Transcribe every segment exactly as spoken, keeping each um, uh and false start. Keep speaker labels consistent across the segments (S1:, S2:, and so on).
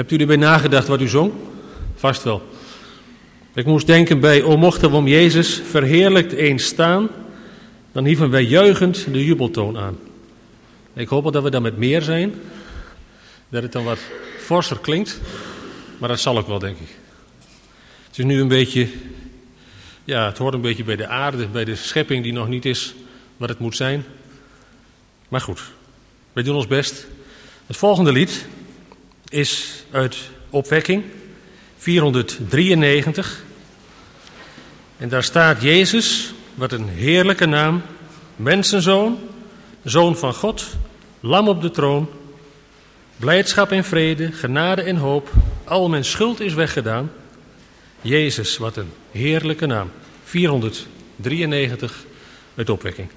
S1: Hebt u erbij nagedacht wat u zong? Vast wel. Ik moest denken bij O mochten we om Jezus verheerlijkt eens staan, dan hieven wij juichend de jubeltoon aan. Ik hoop wel dat we dan met meer zijn, dat het dan wat forser klinkt, maar dat zal ook wel, denk ik. Het is nu een beetje, ja, het hoort een beetje bij de aarde, bij de schepping die nog niet is wat het moet zijn. Maar goed, wij doen ons best. Het volgende lied is uit Opwekking, vierhonderddrieënnegentig. En daar staat Jezus, wat een heerlijke naam, mensenzoon, zoon van God, lam op de troon, blijdschap en vrede, genade en hoop, al mijn schuld is weggedaan. Jezus, wat een heerlijke naam. vierhonderddrieënnegentig uit Opwekking.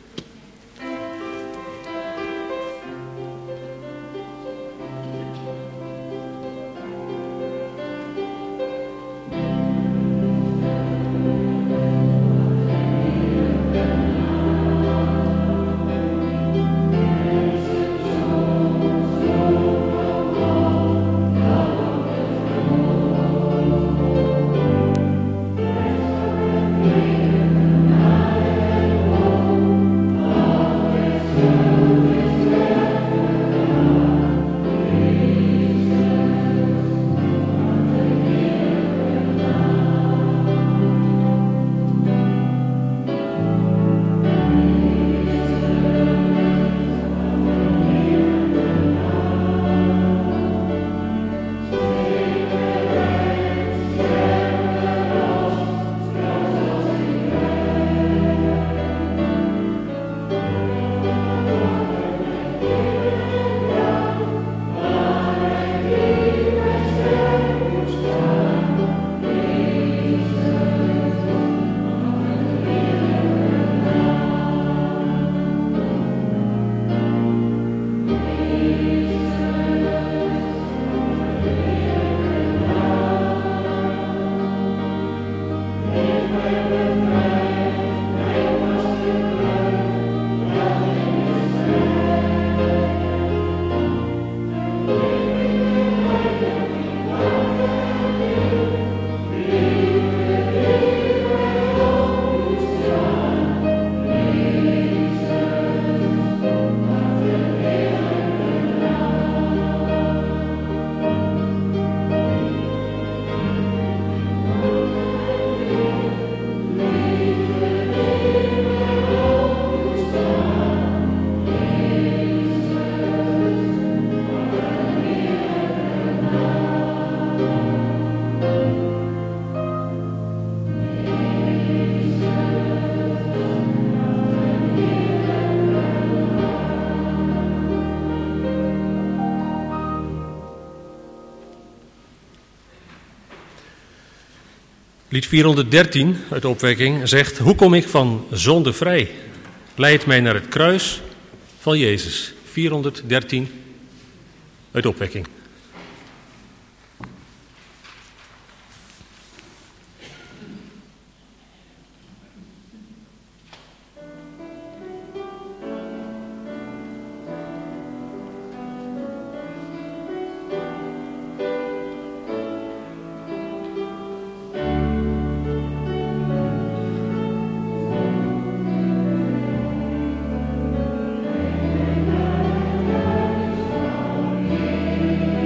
S1: Lied vierhonderddertien uit Opwekking zegt: hoe kom ik van zonde vrij? Leid mij naar het kruis van Jezus. vierhonderddertien uit Opwekking.
S2: Thank you.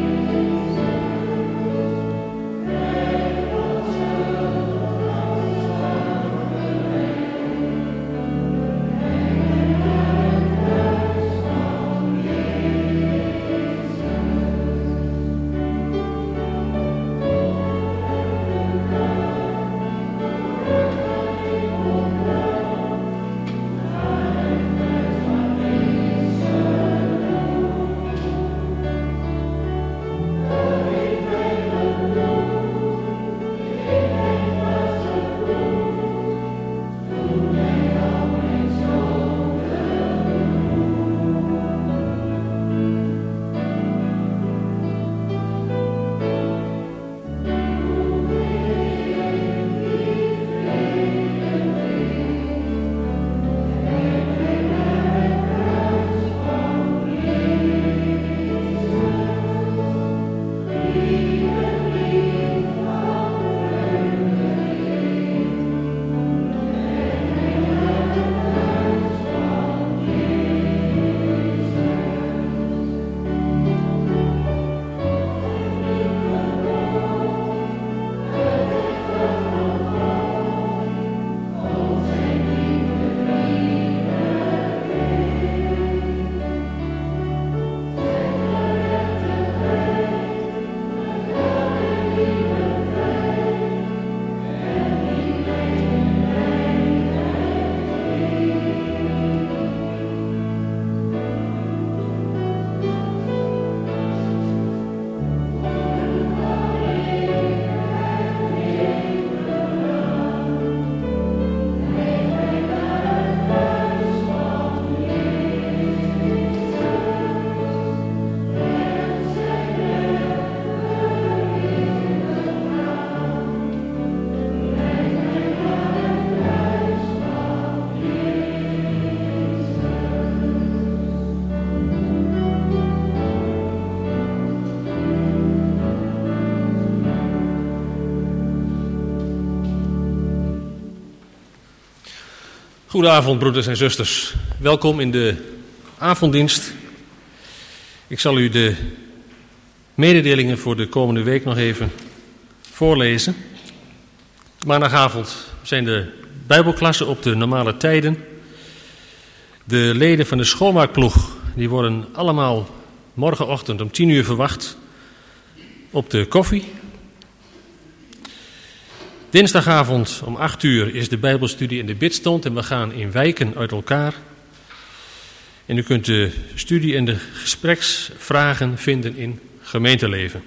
S1: Goedenavond, broeders en zusters. Welkom in de avonddienst. Ik zal u de mededelingen voor de komende week nog even voorlezen. Maandagavond zijn de Bijbelklassen op de normale tijden. De leden van de schoonmaakploeg die worden allemaal morgenochtend om tien uur verwacht op de koffie. Dinsdagavond om acht uur is de Bijbelstudie in de bidstond en we gaan in wijken uit elkaar. En u kunt de studie en de gespreksvragen vinden in gemeenteleven.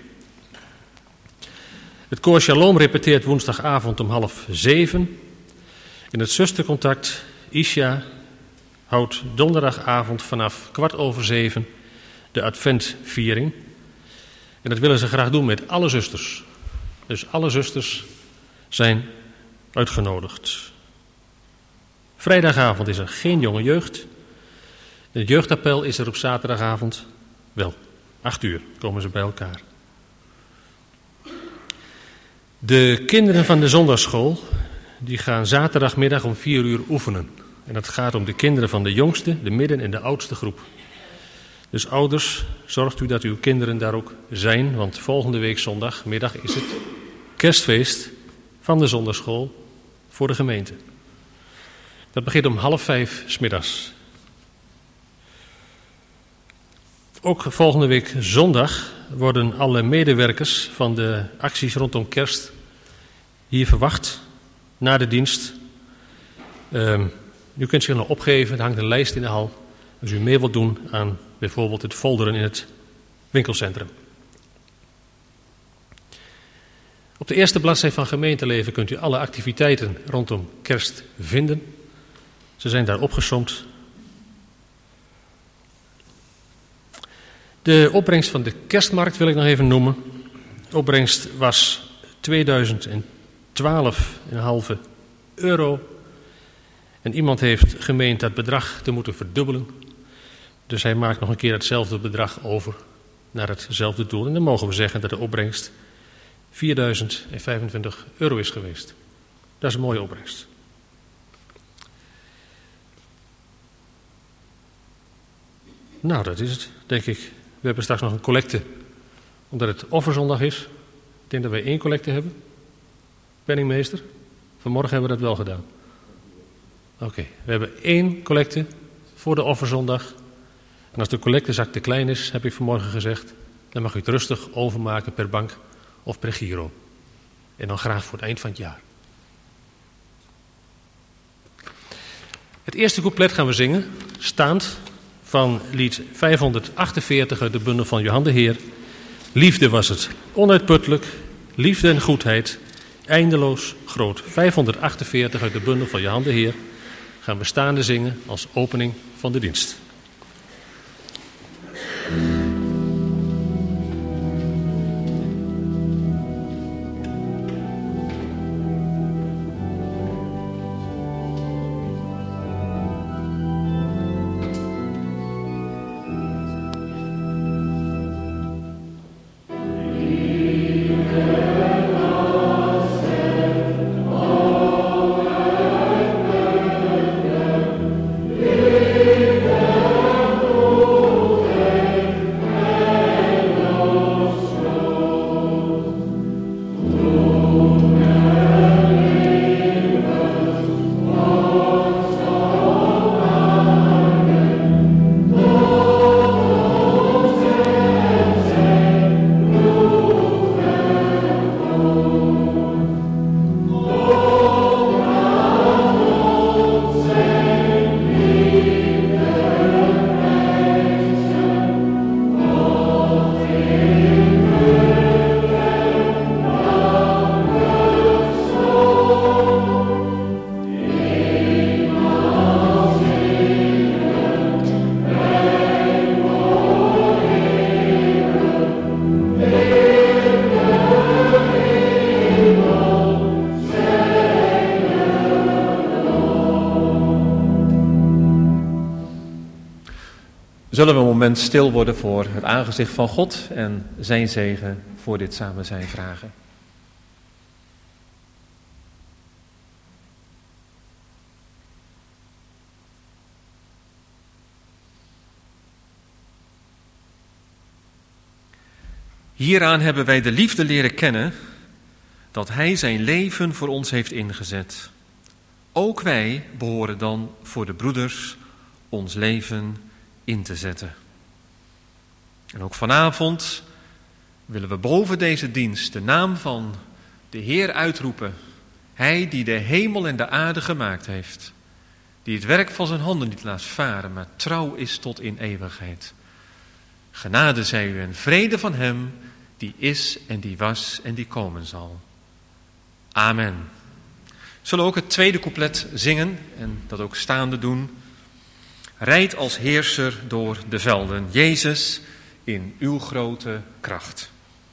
S1: Het koor Shalom repeteert woensdagavond om half zeven. En het zustercontact Isha houdt donderdagavond vanaf kwart over zeven de adventviering. En dat willen ze graag doen met alle zusters. Dus alle zusters zijn uitgenodigd. Vrijdagavond is er geen jonge jeugd. Het jeugdappel is er op zaterdagavond wel. Acht uur komen ze bij elkaar. De kinderen van de zondagsschool die gaan zaterdagmiddag om vier uur oefenen. En dat gaat om de kinderen van de jongste, de midden- en de oudste groep. Dus ouders, zorgt u dat uw kinderen daar ook zijn, want volgende week zondagmiddag is het kerstfeest van de zondagsschool voor de gemeente. Dat begint om half vijf 's middags. Ook volgende week zondag worden alle medewerkers van de acties rondom kerst hier verwacht na de dienst. Um, u kunt zich nog opgeven, er hangt een lijst in de hal. Als u mee wilt doen aan bijvoorbeeld het folderen in het winkelcentrum. Op de eerste bladzijde van gemeenteleven kunt u alle activiteiten rondom kerst vinden. Ze zijn daar opgesomd. De opbrengst van de kerstmarkt wil ik nog even noemen. De opbrengst was tweeduizend twaalf komma vijf euro. En iemand heeft gemeend dat bedrag te moeten verdubbelen. Dus hij maakt nog een keer hetzelfde bedrag over naar hetzelfde doel. En dan mogen we zeggen dat de opbrengst vierduizend vijfentwintig euro is geweest. Dat is een mooie opbrengst. Nou, dat is het, denk ik. We hebben straks nog een collecte, omdat het offerzondag is. Ik denk dat wij één collecte hebben. Penningmeester, vanmorgen hebben we dat wel gedaan. Oké, okay. We hebben één collecte voor de offerzondag. En als de collectezak te klein is, heb ik vanmorgen gezegd, dan mag u het rustig overmaken per bank of per giro. En dan graag voor het eind van het jaar. Het eerste couplet gaan we zingen, staand, van lied vijfhonderdachtenveertig uit de bundel van Johan de Heer. Liefde was het, onuitputtelijk, liefde en goedheid, eindeloos groot. vijfhonderdachtenveertig uit de bundel van Johan de Heer gaan we staande zingen als opening van de dienst.
S2: Zullen we een moment stil worden voor het aangezicht van God en zijn zegen voor dit samen zijn vragen. Hieraan hebben wij de liefde leren kennen, dat hij zijn leven voor ons heeft ingezet. Ook wij behoren dan voor de broeders ons leven in te zetten. En ook vanavond willen we boven deze dienst de naam van de Heer uitroepen. Hij die de hemel en de aarde gemaakt heeft. Die het werk van zijn handen niet laat varen, maar trouw is tot in eeuwigheid. Genade zij u en vrede van hem die is en die was en die komen zal. Amen. Zullen we ook het tweede couplet zingen en dat ook staande doen. Rijd als heerser door de velden, Jezus, in uw grote kracht.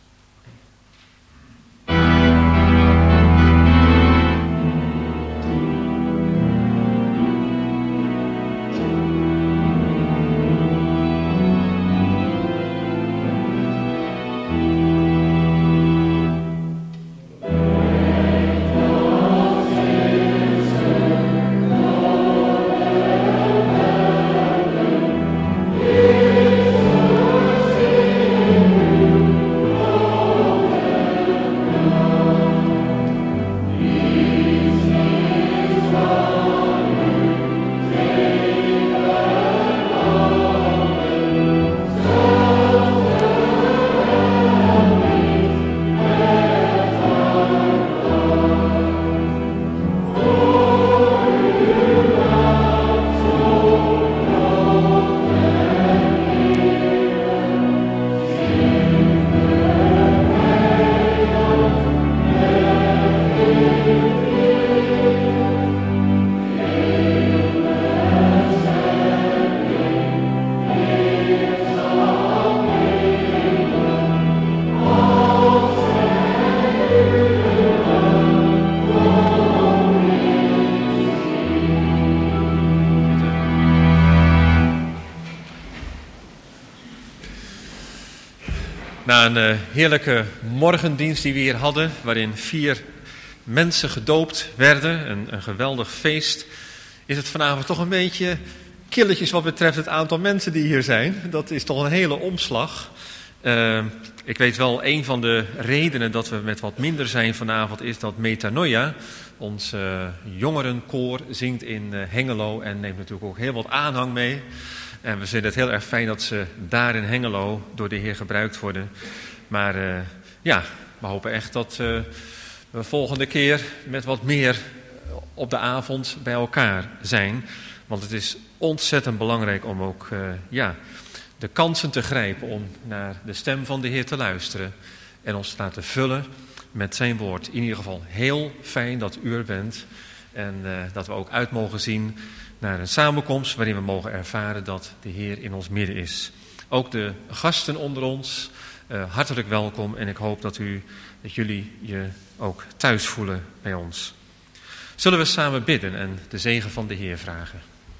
S2: Na een uh, heerlijke morgendienst die we hier hadden, waarin vier mensen gedoopt werden, een, een geweldig feest, is het vanavond toch een beetje killetjes wat betreft het aantal mensen die hier zijn. Dat is toch een hele omslag. Uh, ik weet wel, een van de redenen dat we met wat minder zijn vanavond is dat Metanoia, ons uh, jongerenkoor, zingt in uh, Hengelo en neemt natuurlijk ook heel wat aanhang mee. En we vinden het heel erg fijn dat ze daar in Hengelo door de Heer gebruikt worden. Maar uh, ja, we hopen echt dat uh, we volgende keer met wat meer op de avond bij elkaar zijn. Want het is ontzettend belangrijk om ook uh, ja, de kansen te grijpen om naar de stem van de Heer te luisteren. En ons te laten vullen met zijn woord. In ieder geval heel fijn dat u er bent. En uh, dat we ook uit mogen zien naar een samenkomst waarin we mogen ervaren dat de Heer in ons midden is. Ook de gasten onder ons, uh, hartelijk welkom en ik hoop dat, u, dat jullie je ook thuis voelen bij ons. Zullen we samen bidden en de zegen van de Heer vragen.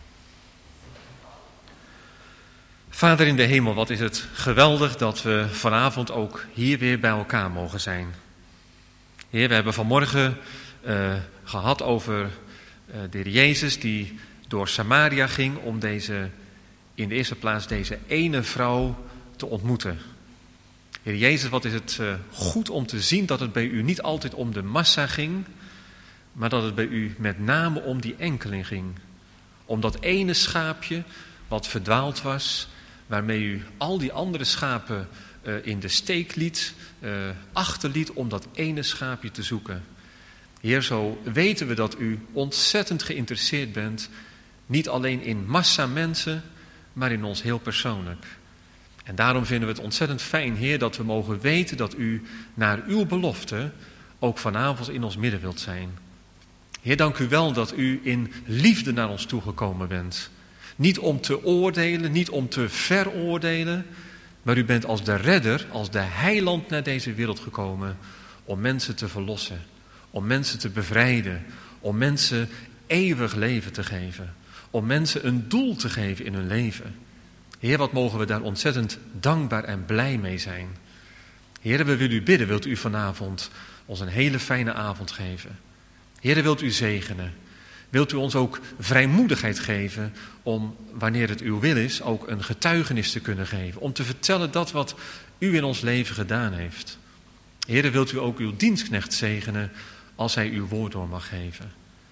S2: Vader in de hemel, wat is het geweldig dat we vanavond ook hier weer bij elkaar mogen zijn. Heer, we hebben vanmorgen uh, gehad over uh, de Heer Jezus die door Samaria ging om deze, in de eerste plaats deze ene vrouw te ontmoeten. Heer Jezus, wat is het uh, goed om te zien dat het bij u niet altijd om de massa ging, maar dat het bij u met name om die enkeling ging. Om dat ene schaapje wat verdwaald was, waarmee u al die andere schapen uh, in de steek liet, uh, achterliet om dat ene schaapje te zoeken. Heer, zo weten we dat u ontzettend geïnteresseerd bent, niet alleen in massa mensen, maar in ons heel persoonlijk. En daarom vinden we het ontzettend fijn, Heer, dat we mogen weten dat u naar uw belofte ook vanavond in ons midden wilt zijn. Heer, dank u wel dat u in liefde naar ons toegekomen bent. Niet om te oordelen, niet om te veroordelen, maar u bent als de redder, als de heiland naar deze wereld gekomen om mensen te verlossen, om mensen te bevrijden, om mensen eeuwig leven te geven, om mensen een doel te geven in hun leven. Heer, wat mogen we daar ontzettend dankbaar en blij mee zijn. Heer, we willen u bidden, wilt u vanavond ons een hele fijne avond geven. Heer, wilt u zegenen. Wilt u ons ook vrijmoedigheid geven om, wanneer het uw wil is, ook een getuigenis te kunnen geven. Om te vertellen dat wat u in ons leven gedaan heeft. Heere, wilt u ook uw dienstknecht zegenen als hij uw woord door mag geven.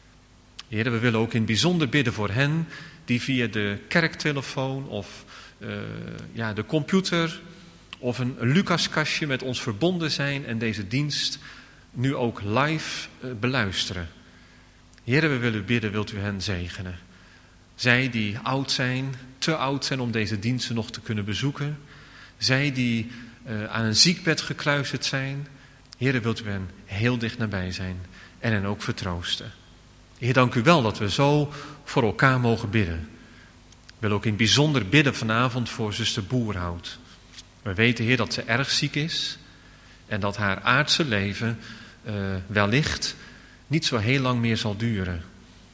S2: Heere, we willen ook in het bijzonder bidden voor hen die via de kerktelefoon of uh, ja, de computer of een Lucaskastje met ons verbonden zijn en deze dienst nu ook live uh, beluisteren. Heere, we willen bidden, wilt u hen zegenen. Zij die oud zijn, te oud zijn om deze diensten nog te kunnen bezoeken. Zij die uh, aan een ziekbed gekluisterd zijn. Heere, wilt u hen heel dicht nabij zijn en hen ook vertroosten. Heer, dank u wel dat we zo voor elkaar mogen bidden. Ik wil ook in het bijzonder bidden vanavond voor zuster Boerhout. We weten, Heer, dat ze erg ziek is en dat haar aardse leven uh, wellicht niet zo heel lang meer zal duren.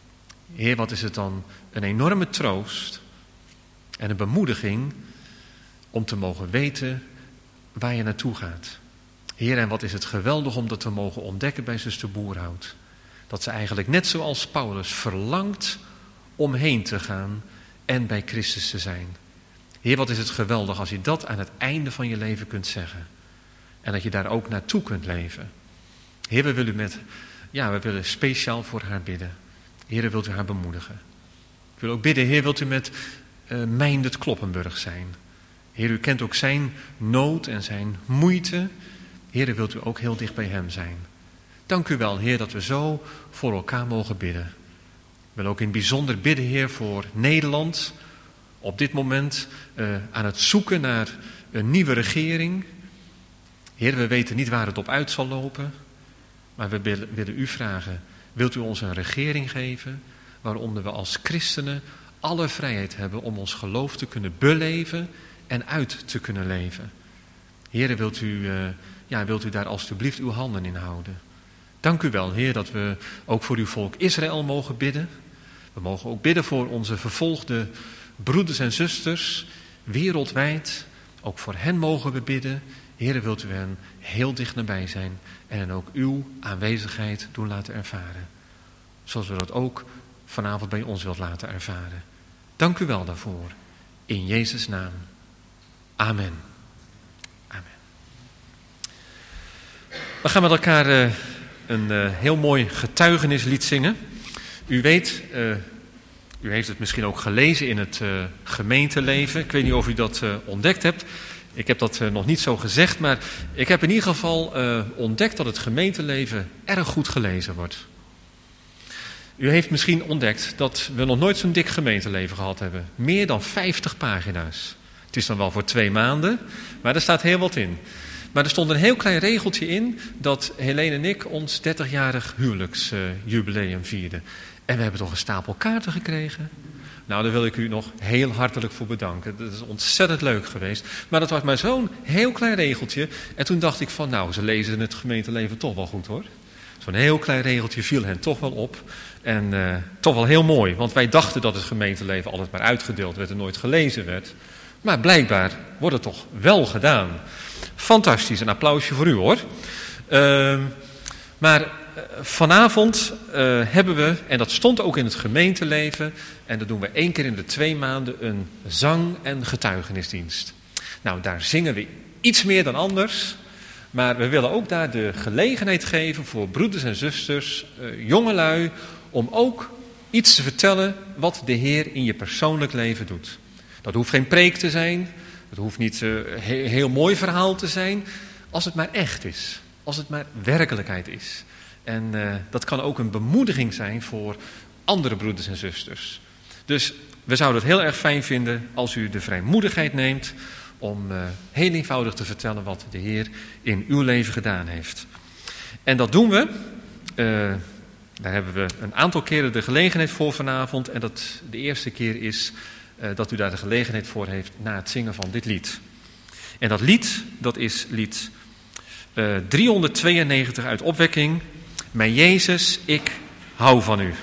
S2: Heer, wat is het dan een enorme troost en een bemoediging om te mogen weten waar je naartoe gaat. Heer, en wat is het geweldig om dat te mogen ontdekken bij zuster Boerhout. Dat ze eigenlijk net zoals Paulus verlangt om heen te gaan en bij Christus te zijn. Heer, wat is het geweldig als je dat aan het einde van je leven kunt zeggen. En dat je daar ook naartoe kunt leven. Heer, we willen, met, ja, we willen speciaal voor haar bidden. Heer, wilt u haar bemoedigen. Ik wil ook bidden, Heer, wilt u met uh, Meindert Kloppenburg zijn. Heer, u kent ook zijn nood en zijn moeite. Heer, wilt u ook heel dicht bij hem zijn. Dank u wel, Heer, dat we zo voor elkaar mogen bidden. Ik wil ook in het bijzonder bidden, Heer, voor Nederland. Op dit moment uh, aan het zoeken naar een nieuwe regering. Heer, we weten niet waar het op uit zal lopen. Maar we willen, willen u vragen, wilt u ons een regering geven waaronder we als christenen alle vrijheid hebben om ons geloof te kunnen beleven en uit te kunnen leven. Heer, wilt u, uh, ja, wilt u daar alstublieft uw handen in houden. Dank u wel, Heer, dat we ook voor uw volk Israël mogen bidden. We mogen ook bidden voor onze vervolgde broeders en zusters wereldwijd. Ook voor hen mogen we bidden. Heer, wilt u hen heel dicht nabij zijn en hen ook uw aanwezigheid doen laten ervaren. Zoals we dat ook vanavond bij ons wilt laten ervaren. Dank u wel daarvoor. In Jezus' naam. Amen. Amen. We gaan met elkaar uh, een uh, heel mooi getuigenislied zingen. U weet, uh, u heeft het misschien ook gelezen in het uh, gemeenteleven. Ik weet niet of u dat uh, ontdekt hebt. Ik heb dat uh, nog niet zo gezegd, maar ik heb in ieder geval uh, ontdekt dat het gemeenteleven erg goed gelezen wordt. U heeft misschien ontdekt dat we nog nooit zo'n dik gemeenteleven gehad hebben. Meer dan vijftig pagina's. Het is dan wel voor twee maanden, maar er staat heel wat in. Maar er stond een heel klein regeltje in dat Helene en ik ons dertigjarig huwelijksjubileum uh, vierden. En we hebben toch een stapel kaarten gekregen. Nou, daar wil ik u nog heel hartelijk voor bedanken. Dat is ontzettend leuk geweest. Maar dat was maar zo'n heel klein regeltje. En toen dacht ik van, nou, ze lezen het gemeenteleven toch wel goed, hoor. Zo'n heel klein regeltje viel hen toch wel op. En uh, toch wel heel mooi. Want wij dachten dat het gemeenteleven altijd maar uitgedeeld werd en nooit gelezen werd. Maar blijkbaar wordt het toch wel gedaan. Fantastisch, een applausje voor u, hoor. Uh, maar uh, vanavond uh, hebben we, en dat stond ook in het gemeenteleven, en dat doen we één keer in de twee maanden, een zang- en getuigenisdienst. Nou, daar zingen we iets meer dan anders, maar we willen ook daar de gelegenheid geven voor broeders en zusters, uh, jongelui, om ook iets te vertellen wat de Heer in je persoonlijk leven doet. Dat hoeft geen preek te zijn, het hoeft niet een uh, heel, heel mooi verhaal te zijn, als het maar echt is, als het maar werkelijkheid is. En uh, dat kan ook een bemoediging zijn voor andere broeders en zusters. Dus we zouden het heel erg fijn vinden als u de vrijmoedigheid neemt om uh, heel eenvoudig te vertellen wat de Heer in uw leven gedaan heeft. En dat doen we, uh, daar hebben we een aantal keren de gelegenheid voor vanavond. En dat de eerste keer is uh, dat u daar de gelegenheid voor heeft na het zingen van dit lied. En dat lied, dat is lied uh, driehonderdtweeënnegentig uit Opwekking. Mijn Jezus, ik hou van u.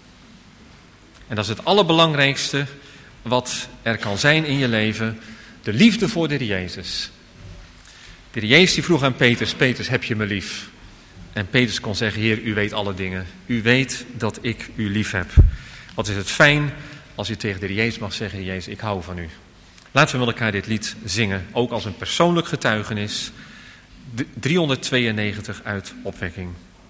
S2: En dat is het allerbelangrijkste wat er kan zijn in je leven. De liefde voor de Heer Jezus. De Heer Jezus die vroeg aan Petrus, Petrus, heb je me lief? En Petrus kon zeggen, Heer, u weet alle dingen. U weet dat ik u lief heb. Wat is het fijn als je tegen de Heer Jezus mag zeggen, Heer Jezus, ik hou van u. Laten we met elkaar dit lied zingen, ook als een persoonlijk getuigenis. driehonderdtweeënnegentig uit Opwekking.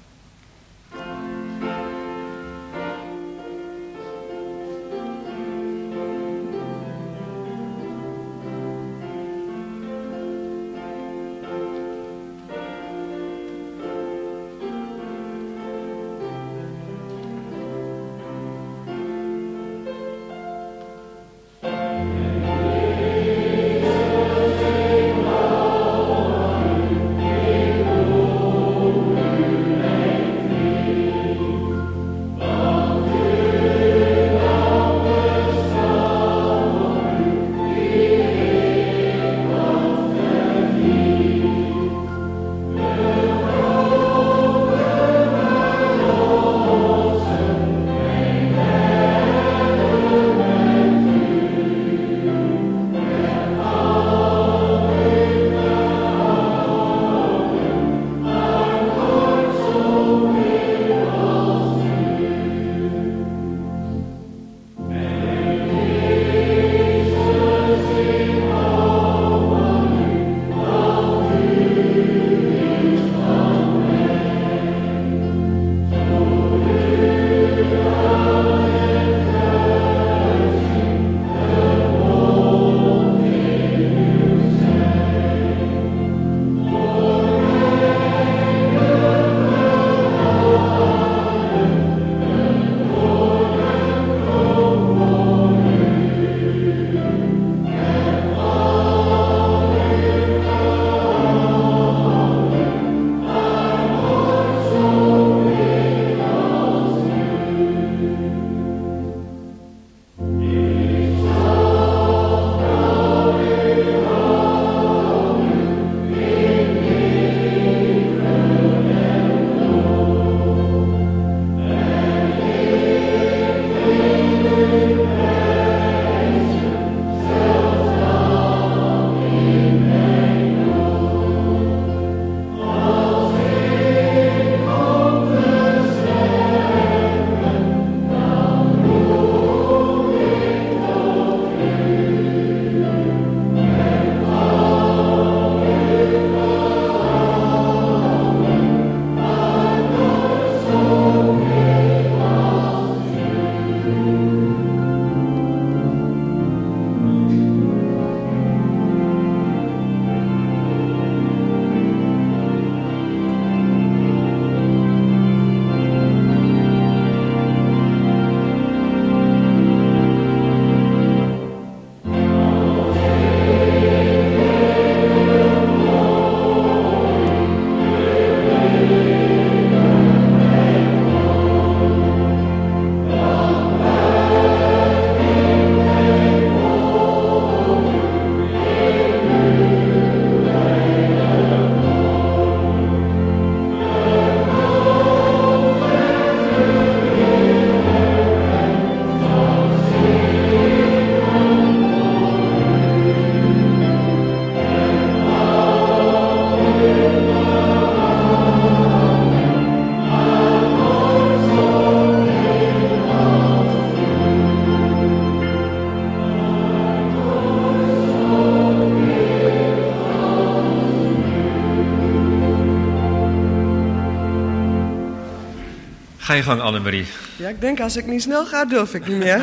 S2: Ga je gang, Annemarie.
S3: Ja, ik denk als ik niet snel ga, durf ik niet meer.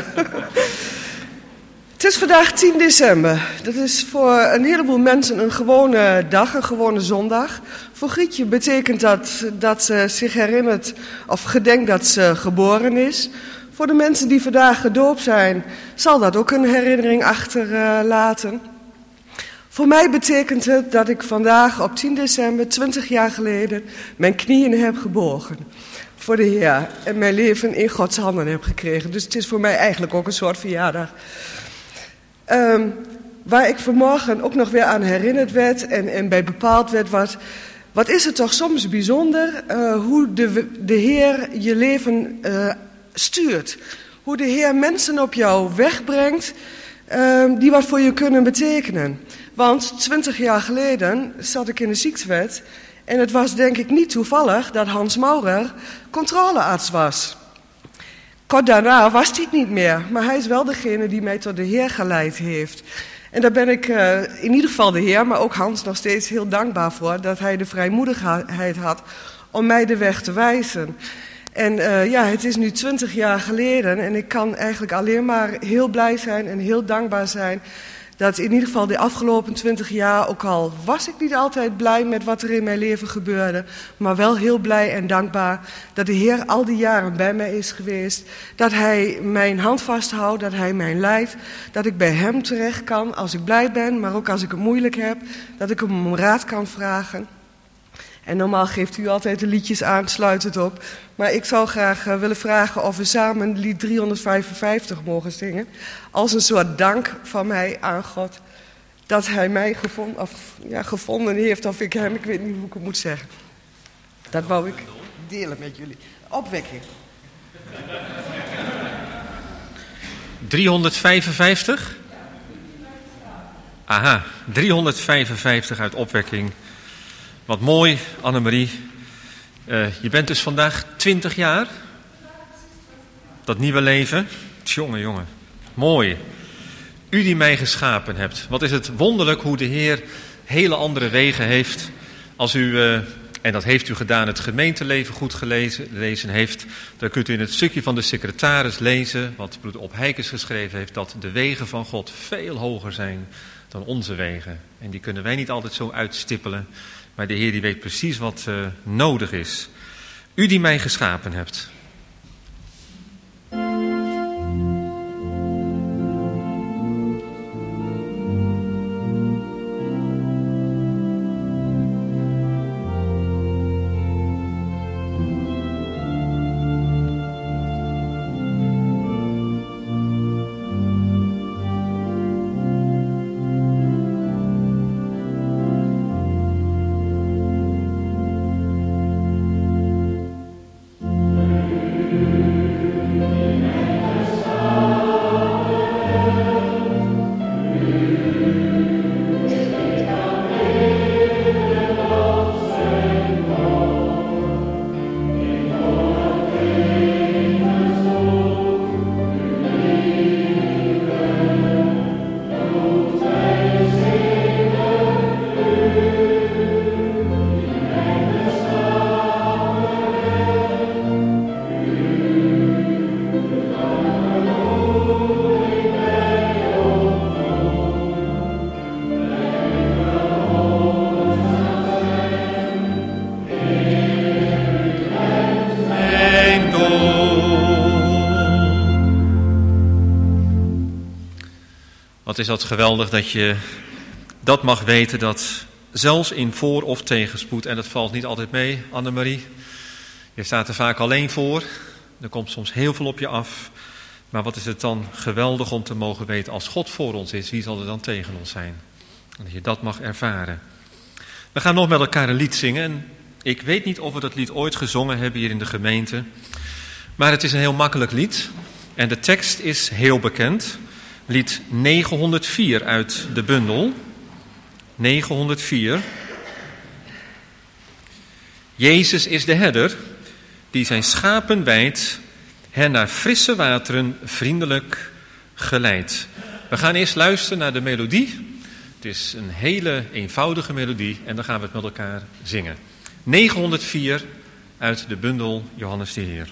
S3: Het is vandaag tien december. Dat is voor een heleboel mensen een gewone dag, een gewone zondag. Voor Grietje betekent dat dat ze zich herinnert of gedenkt dat ze geboren is. Voor de mensen die vandaag gedoopt zijn, zal dat ook een herinnering achterlaten. Uh, voor mij betekent het dat ik vandaag op tien december, twintig jaar geleden, mijn knieën heb gebogen voor de Heer en mijn leven in Gods handen heb gekregen. Dus het is voor mij eigenlijk ook een soort verjaardag. Um, waar ik vanmorgen ook nog weer aan herinnerd werd en, en bij bepaald werd, wat, wat is het toch soms bijzonder uh, hoe de, de Heer je leven uh, stuurt. Hoe de Heer mensen op jou wegbrengt uh, die wat voor je kunnen betekenen. Want twintig jaar geleden zat ik in de ziektewet en het was denk ik niet toevallig dat Hans Maurer controlearts was. Kort daarna was hij het niet meer, maar hij is wel degene die mij tot de Heer geleid heeft. En daar ben ik uh, in ieder geval de Heer, maar ook Hans nog steeds heel dankbaar voor, dat hij de vrijmoedigheid had om mij de weg te wijzen. En uh, ja, het is nu twintig jaar geleden en ik kan eigenlijk alleen maar heel blij zijn en heel dankbaar zijn dat in ieder geval de afgelopen twintig jaar, ook al was ik niet altijd blij met wat er in mijn leven gebeurde, maar wel heel blij en dankbaar dat de Heer al die jaren bij mij is geweest. Dat Hij mijn hand vasthoudt, dat Hij mij leidt, dat ik bij Hem terecht kan als ik blij ben, maar ook als ik het moeilijk heb, dat ik Hem om raad kan vragen. En normaal geeft u altijd de liedjes aan, sluit het op. Maar ik zou graag uh, willen vragen of we samen lied driehonderdvijfenvijftig mogen zingen. Als een soort dank van mij aan God. Dat hij mij gevonden, of, ja, gevonden heeft, of ik hem, ik weet niet hoe ik het moet zeggen. Dat wou ik delen met jullie. Opwekking.
S2: driehonderdvijfenvijftig? Aha, driehonderdvijfenvijftig uit Opwekking. Wat mooi, Annemarie. Uh, je bent dus vandaag twintig jaar. Dat nieuwe leven. Tjonge, jongen. Mooi. U die mij geschapen hebt. Wat is het wonderlijk hoe de Heer hele andere wegen heeft. Als u, uh, en dat heeft u gedaan, het gemeenteleven goed gelezen lezen heeft. Dan kunt u in het stukje van de secretaris lezen, wat broeder Op Heikes geschreven heeft, dat de wegen van God veel hoger zijn dan onze wegen. En die kunnen wij niet altijd zo uitstippelen. Maar de Heer die weet precies wat uh, nodig is. U die mij geschapen hebt. Wat is dat geweldig dat je dat mag weten, dat zelfs in voor- of tegenspoed, en dat valt niet altijd mee, Annemarie. Je staat er vaak alleen voor, er komt soms heel veel op je af. Maar wat is het dan geweldig om te mogen weten, als God voor ons is, wie zal er dan tegen ons zijn? En dat je dat mag ervaren. We gaan nog met elkaar een lied zingen. En ik weet niet of we dat lied ooit gezongen hebben hier in de gemeente. Maar het is een heel makkelijk lied. En de tekst is heel bekend. Lied negenhonderdvier uit de bundel. negenhonderdvier. Jezus is de herder die zijn schapen wijdt, hen naar frisse wateren vriendelijk geleidt. We gaan eerst luisteren naar de melodie. Het is een hele eenvoudige melodie en dan gaan we het met elkaar zingen. negenhonderdvier uit de bundel Johannes de Heer.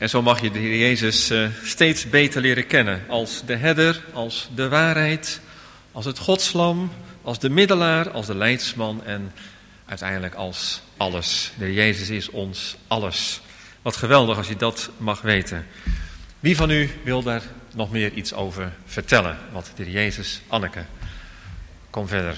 S2: En zo mag je de Heer Jezus uh, steeds beter leren kennen als de herder, als de waarheid, als het Godslam, als de middelaar, als de leidsman en uiteindelijk als alles. De Heer Jezus is ons alles. Wat geweldig als je dat mag weten. Wie van u wil daar nog meer iets over vertellen? Wat de Heer Jezus, Anneke, kom verder.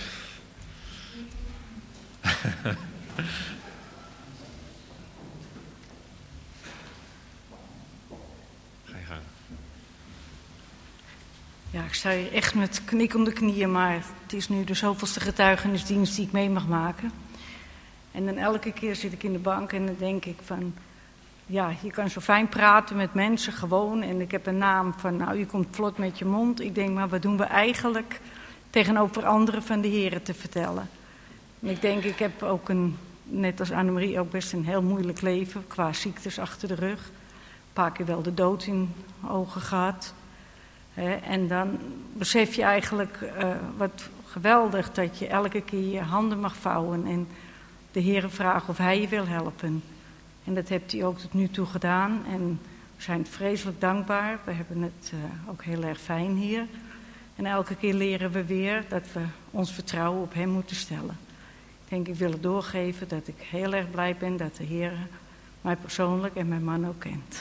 S4: Ja, ik sta hier echt met knikkende knieën, maar het is nu de zoveelste getuigenisdienst die ik mee mag maken. En dan elke keer zit ik in de bank en dan denk ik van, ja, je kan zo fijn praten met mensen gewoon. En ik heb een naam van, nou, je komt vlot met je mond. Ik denk, maar wat doen we eigenlijk tegenover anderen van de Here te vertellen? En ik denk, ik heb ook een, net als Annemarie, ook best een heel moeilijk leven qua ziektes achter de rug. Een paar keer wel de dood in ogen gehad. He, en dan besef je eigenlijk uh, wat geweldig dat je elke keer je handen mag vouwen en de Heere vraagt of Hij je wil helpen. En dat heeft Hij ook tot nu toe gedaan en we zijn vreselijk dankbaar. We hebben het uh, ook heel erg fijn hier. En elke keer leren we weer dat we ons vertrouwen op Hem moeten stellen. Ik denk, ik wil het doorgeven dat ik heel erg blij ben dat de Heere mij persoonlijk en mijn man ook kent.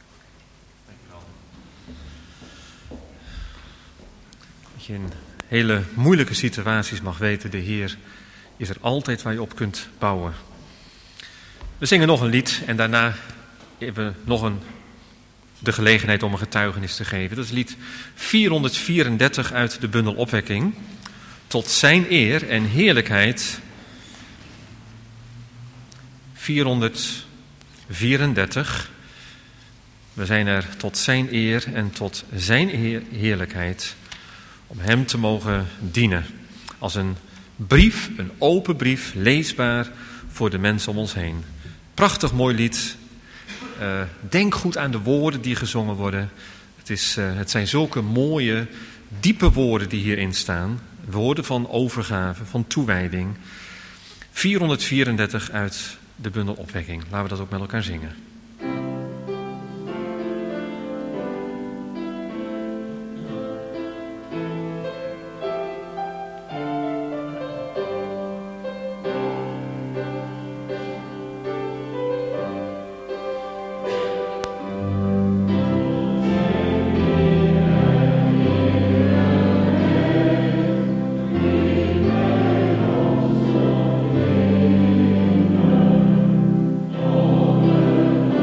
S2: Dat je in hele moeilijke situaties mag weten, de Heer is er altijd waar je op kunt bouwen. We zingen nog een lied en daarna hebben we nog een, de gelegenheid om een getuigenis te geven. Dat is lied vierhonderdvierendertig uit de bundel Opwekking. Tot zijn eer en heerlijkheid. vierhonderdvierendertig. We zijn er tot zijn eer en tot zijn heerlijkheid. Om hem te mogen dienen. Als een brief, een open brief, leesbaar voor de mensen om ons heen. Prachtig mooi lied. Uh, denk goed aan de woorden die gezongen worden. Het, is, uh, het zijn zulke mooie, diepe woorden die hierin staan. Woorden van overgave, van toewijding. vierhonderdvierendertig uit de bundel Opwekking. Laten we dat ook met elkaar zingen.
S5: Oh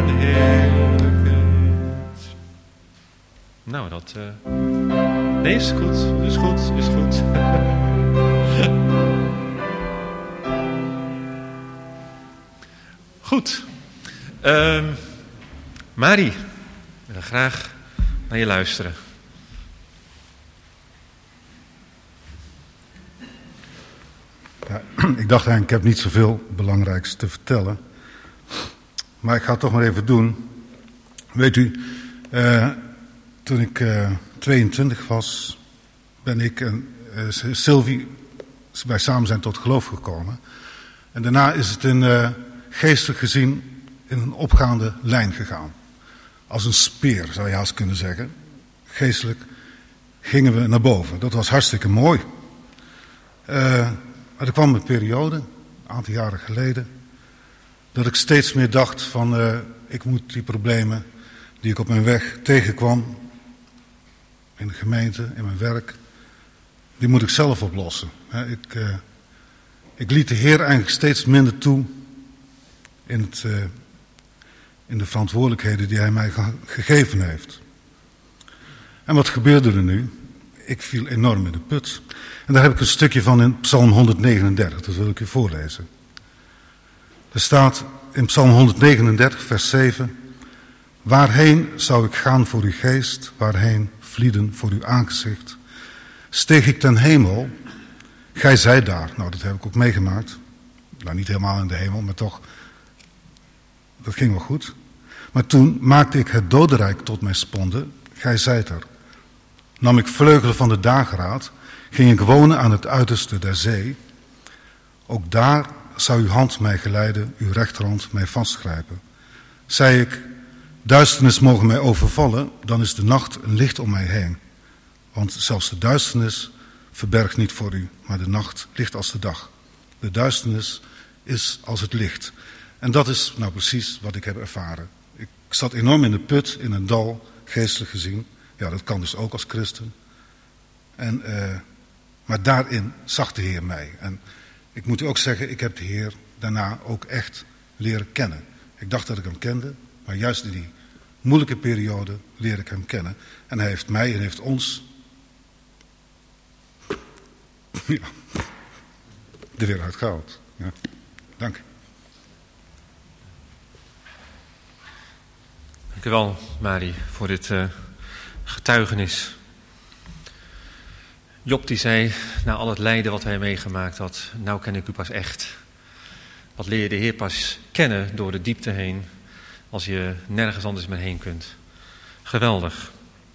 S2: en heerlijkheid. Nou, dat... Uh... Nee, is goed, is goed, is goed. Goed. Uh, Mari, ik wil graag naar je luisteren.
S5: Ja, ik dacht eigenlijk, ik heb niet zoveel belangrijks te vertellen. Maar ik ga het toch maar even doen. Weet u, uh, toen ik uh, tweeëntwintig was, ben ik en uh, Sylvie bij samen zijn tot geloof gekomen. En daarna is het in, uh, geestelijk gezien in een opgaande lijn gegaan. Als een speer, zou je haast kunnen zeggen. Geestelijk gingen we naar boven. Dat was hartstikke mooi. Uh, maar er kwam een periode, een aantal jaren geleden, dat ik steeds meer dacht van, uh, ik moet die problemen die ik op mijn weg tegenkwam, in de gemeente, in mijn werk, die moet ik zelf oplossen. He, ik, uh, ik liet de Heer eigenlijk steeds minder toe in, het, uh, in de verantwoordelijkheden die Hij mij ge- gegeven heeft. En wat gebeurde er nu? Ik viel enorm in de put. En daar heb ik een stukje van in Psalm honderdnegenendertig, dat wil ik u voorlezen. Er staat in Psalm honderdnegenendertig, vers zeven... Waarheen zou ik gaan voor uw geest, waarheen vlieden voor uw aangezicht? Steeg ik ten hemel, gij zijt daar. Nou, dat heb ik ook meegemaakt. Nou, niet helemaal in de hemel, maar toch, dat ging wel goed. Maar toen maakte ik het dodenrijk tot mijn sponde, gij zijt er. Nam ik vleugelen van de dageraad, ging ik wonen aan het uiterste der zee. Ook daar zou uw hand mij geleiden, uw rechterhand mij vastgrijpen. Zei ik, duisternis mogen mij overvallen, dan is de nacht een licht om mij heen. Want zelfs de duisternis verbergt niet voor u, maar de nacht licht als de dag. De duisternis is als het licht. En dat is nou precies wat ik heb ervaren. Ik zat enorm in de put, in een dal, geestelijk gezien. Ja, dat kan dus ook als christen. En, uh, maar daarin zag de Heer mij. En ik moet u ook zeggen, ik heb de Heer daarna ook echt leren kennen. Ik dacht dat ik hem kende, maar juist in die moeilijke periode leer ik hem kennen. En hij heeft mij en heeft ons ja, er weer uitgehaald. Ja. Dank.
S2: Dank u wel, Mari, voor dit uh, getuigenis. Job die zei, na al het lijden wat hij meegemaakt had, nou ken ik u pas echt. Wat leer je de Heer pas kennen door de diepte heen, als je nergens anders meer heen kunt. Geweldig.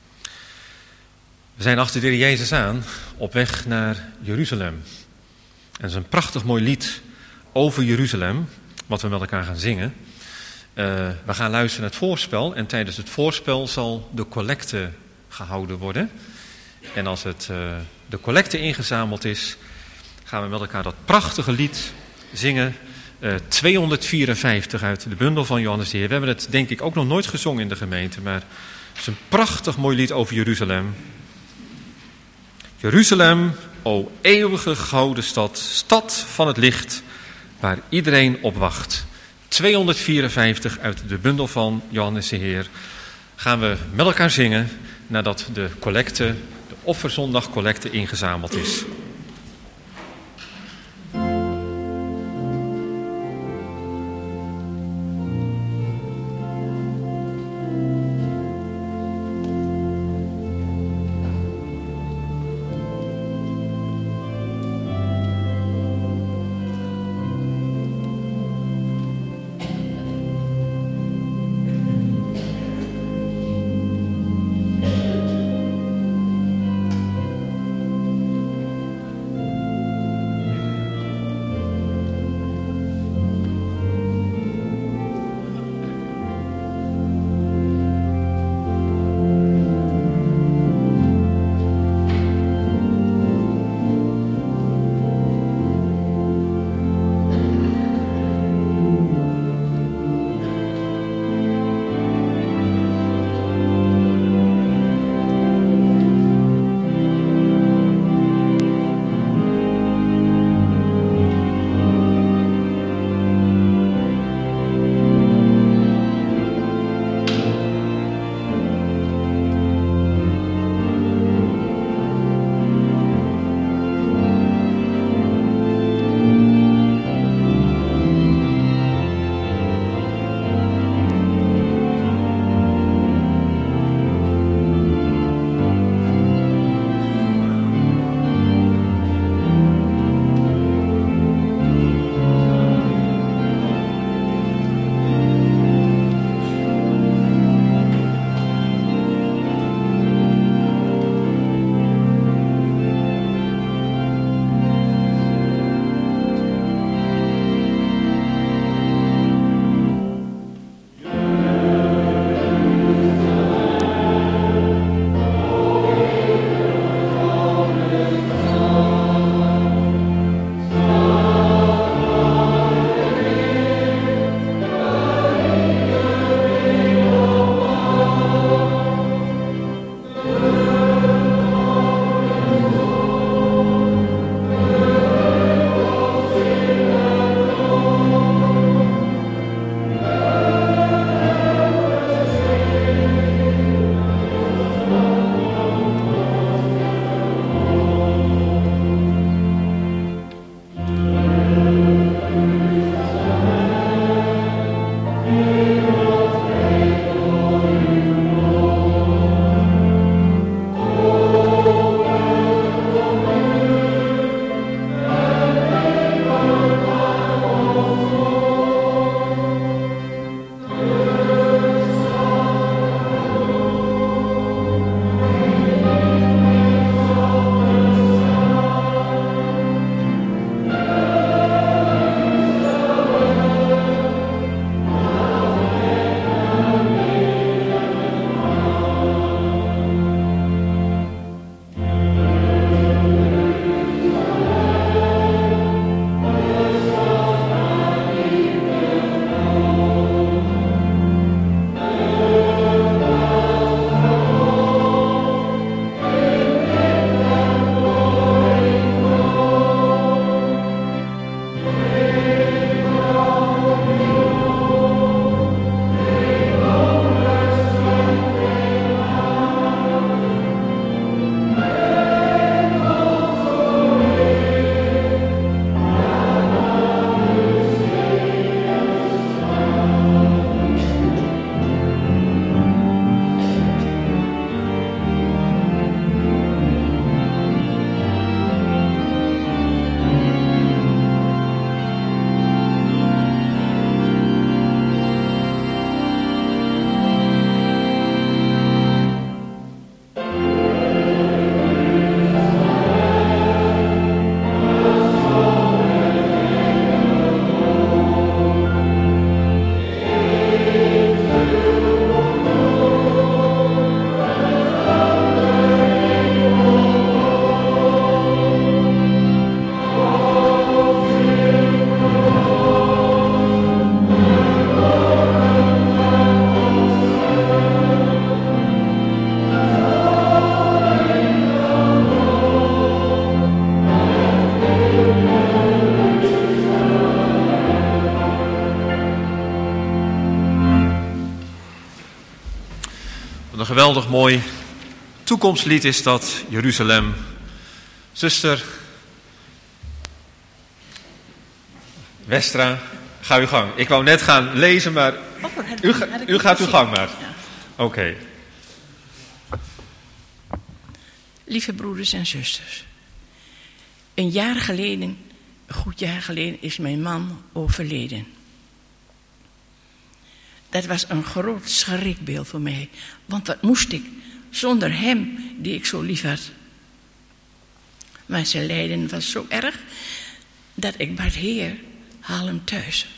S2: We zijn achter de Heer Jezus aan, op weg naar Jeruzalem. En dat is een prachtig mooi lied over Jeruzalem, wat we met elkaar gaan zingen. Uh, we gaan luisteren naar het voorspel en tijdens het voorspel zal de collecte gehouden worden. En als het, uh, de collecte ingezameld is, gaan we met elkaar dat prachtige lied zingen. Uh, tweehonderdvierenvijftig uit de bundel van Johannes de Heer. We hebben het denk ik ook nog nooit gezongen in de gemeente, maar het is een prachtig mooi lied over Jeruzalem. Jeruzalem, o eeuwige gouden stad, stad van het licht, waar iedereen op wacht. tweehonderdvierenvijftig uit de bundel van Johannes de Heer. Gaan we met elkaar zingen nadat de collecte, de offerzondag collecte ingezameld is. Een geweldig mooi toekomstlied is dat, Jeruzalem. Zuster Westra, ga uw gang. Ik wou net gaan lezen, maar u, ga, u gaat uw gang maar. Oké. Okay.
S6: Lieve broeders en zusters. Een jaar geleden, een goed jaar geleden, is mijn man overleden. Dat was een groot schrikbeeld voor mij. Want wat moest ik zonder hem, die ik zo lief had. Maar zijn lijden was zo erg, dat ik bad, Heer, haal hem thuis.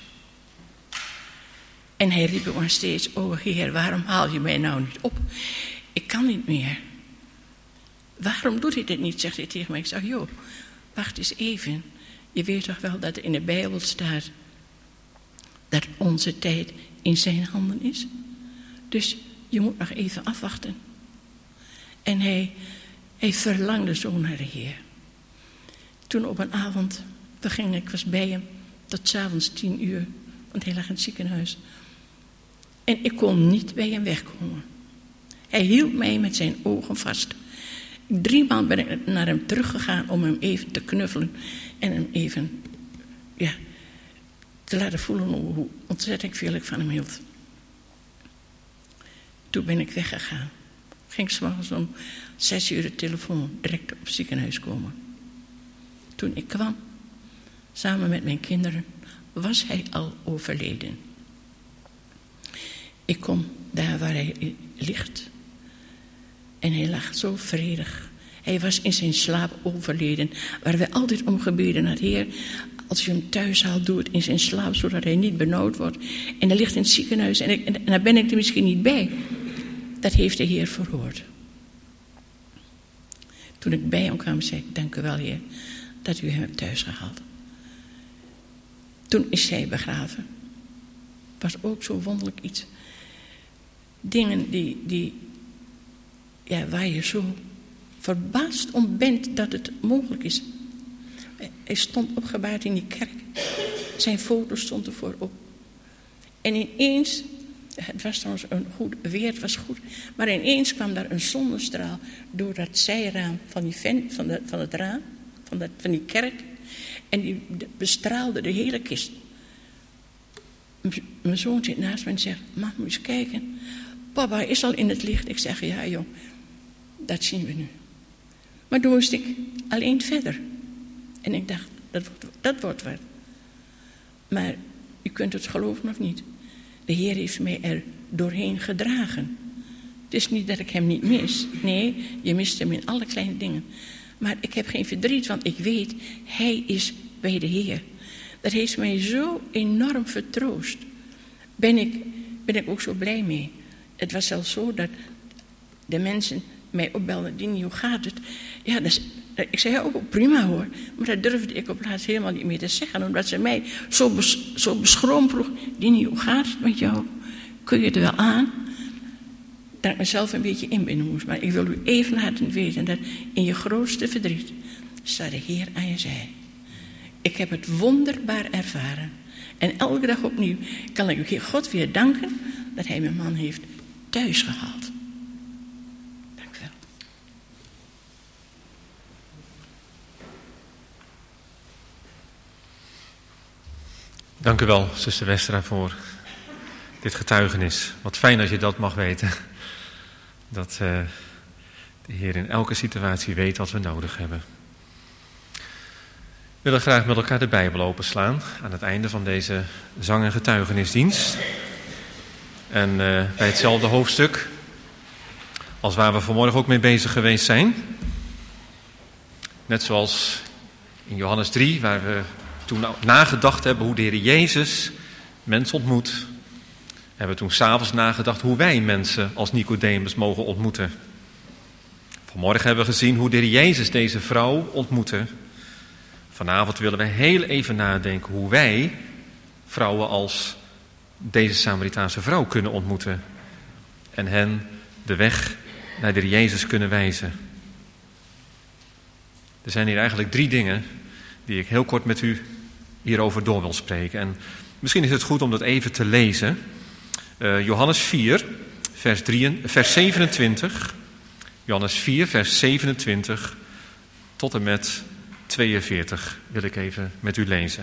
S6: En hij riep me steeds, oh Heer, waarom haal je mij nou niet op? Ik kan niet meer. Waarom doet hij dit niet, zegt hij tegen mij. Ik zeg, joh, wacht eens even. Je weet toch wel dat er in de Bijbel staat dat onze tijd in zijn handen is? Dus je moet nog even afwachten. En hij, hij verlangde zo naar de Heer. Toen op een avond, we gingen, ik was bij hem tot 's avonds tien uur, want hij lag in het ziekenhuis. En ik kon niet bij hem wegkomen. Hij hield mij met zijn ogen vast. Driemaal ben ik naar hem teruggegaan om hem even te knuffelen en hem even, ja, te laten voelen hoe ontzettend veel ik van hem hield. Toen ben ik weggegaan. Ging 's morgens om zes uur de telefoon direct op het ziekenhuis komen. Toen ik kwam, samen met mijn kinderen, was hij al overleden. Ik kom daar waar hij ligt. En hij lag zo vredig. Hij was in zijn slaap overleden. Waar wij altijd om gebeden had, Heer, als je hem thuis haalt, doe het in zijn slaap, zodat hij niet benauwd wordt. En hij ligt in het ziekenhuis en, ik, en daar ben ik er misschien niet bij. Dat heeft de Heer verhoord. Toen ik bij hem kwam, zei ik, dank u wel, Heer, dat u hem hebt thuis gehaald. Toen is hij begraven. Was ook zo wonderlijk iets. Dingen die, die ja, waar je zo verbaasd om bent dat het mogelijk is. Hij stond opgebaard in die kerk. Zijn foto stond ervoor op. En ineens, het was trouwens een goed weer, het was goed. Maar ineens kwam daar een zonnestraal door dat zijraam van, die ven, van, de, van het raam, van, dat, van die kerk. En die bestraalde de hele kist. Mijn zoon zit naast me en zegt, mam, moet eens kijken. Papa is al in het licht. Ik zeg, ja jong, dat zien we nu. Maar toen moest ik alleen verder. En ik dacht, dat wordt, dat wordt wat. Maar u kunt het geloven of niet. De Heer heeft mij er doorheen gedragen. Het is niet dat ik hem niet mis. Nee, je mist hem in alle kleine dingen. Maar ik heb geen verdriet, want ik weet, hij is bij de Heer. Dat heeft mij zo enorm vertroost. Ben ik, ben ik ook zo blij mee. Het was zelfs zo dat de mensen mij opbelden, Dini, hoe gaat het? Ja, dat is, ik zei ook ja, prima hoor. Maar dat durfde ik op plaats helemaal niet meer te zeggen. Omdat ze mij zo, bes, zo beschroomd vroeg. Dini, hoe gaat het met jou? Kun je er wel aan? Dat ik mezelf een beetje inbinden moest. Maar ik wil u even laten weten dat in je grootste verdriet staat de Heer aan je zij. Ik heb het wonderbaar ervaren. En elke dag opnieuw kan ik u God weer danken dat hij mijn man heeft thuis gehaald. Dank u wel.
S2: Dank u wel, zuster Westra, voor dit getuigenis. Wat fijn als je dat mag weten. Dat uh, de Heer in elke situatie weet wat we nodig hebben. We willen graag met elkaar de Bijbel openslaan aan het einde van deze zang- en getuigenisdienst. En uh, bij hetzelfde hoofdstuk als waar we vanmorgen ook mee bezig geweest zijn. Net zoals in Johannes drie, waar we toen nagedacht hebben hoe de Heer Jezus mensen ontmoet. Hebben we toen 's avonds nagedacht hoe wij mensen als Nicodemus mogen ontmoeten. Vanmorgen hebben we gezien hoe de Heer Jezus deze vrouw ontmoette. Vanavond willen we heel even nadenken hoe wij vrouwen als deze Samaritaanse vrouw kunnen ontmoeten. En hen de weg naar de Heer Jezus kunnen wijzen. Er zijn hier eigenlijk drie dingen die ik heel kort met u hierover door wil spreken. En misschien is het goed om dat even te lezen. Uh, Johannes vier, vers, drie, vers zevenentwintig. Johannes vier, vers zevenentwintig tot en met tweeënveertig wil ik even met u lezen.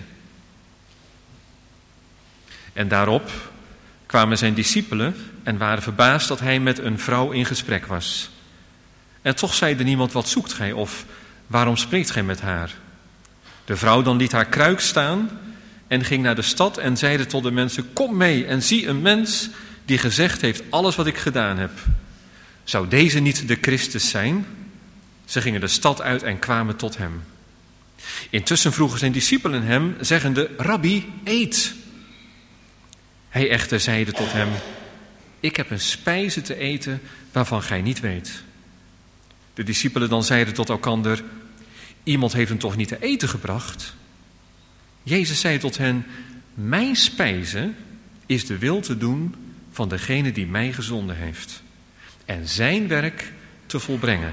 S2: En daarop kwamen zijn discipelen en waren verbaasd dat hij met een vrouw in gesprek was. En toch zeide niemand, wat zoekt gij of waarom spreekt gij met haar? De vrouw dan liet haar kruik staan en ging naar de stad en zeide tot de mensen, kom mee en zie een mens die gezegd heeft alles wat ik gedaan heb. Zou deze niet de Christus zijn? Ze gingen de stad uit en kwamen tot hem. Intussen vroegen zijn discipelen hem, zeggende, Rabbi, eet. Hij echter zeide tot hem, ik heb een spijze te eten waarvan gij niet weet. De discipelen dan zeiden tot elkander, iemand heeft hem toch niet te eten gebracht? Jezus zei tot hen, mijn spijze is de wil te doen van degene die mij gezonden heeft en zijn werk te volbrengen.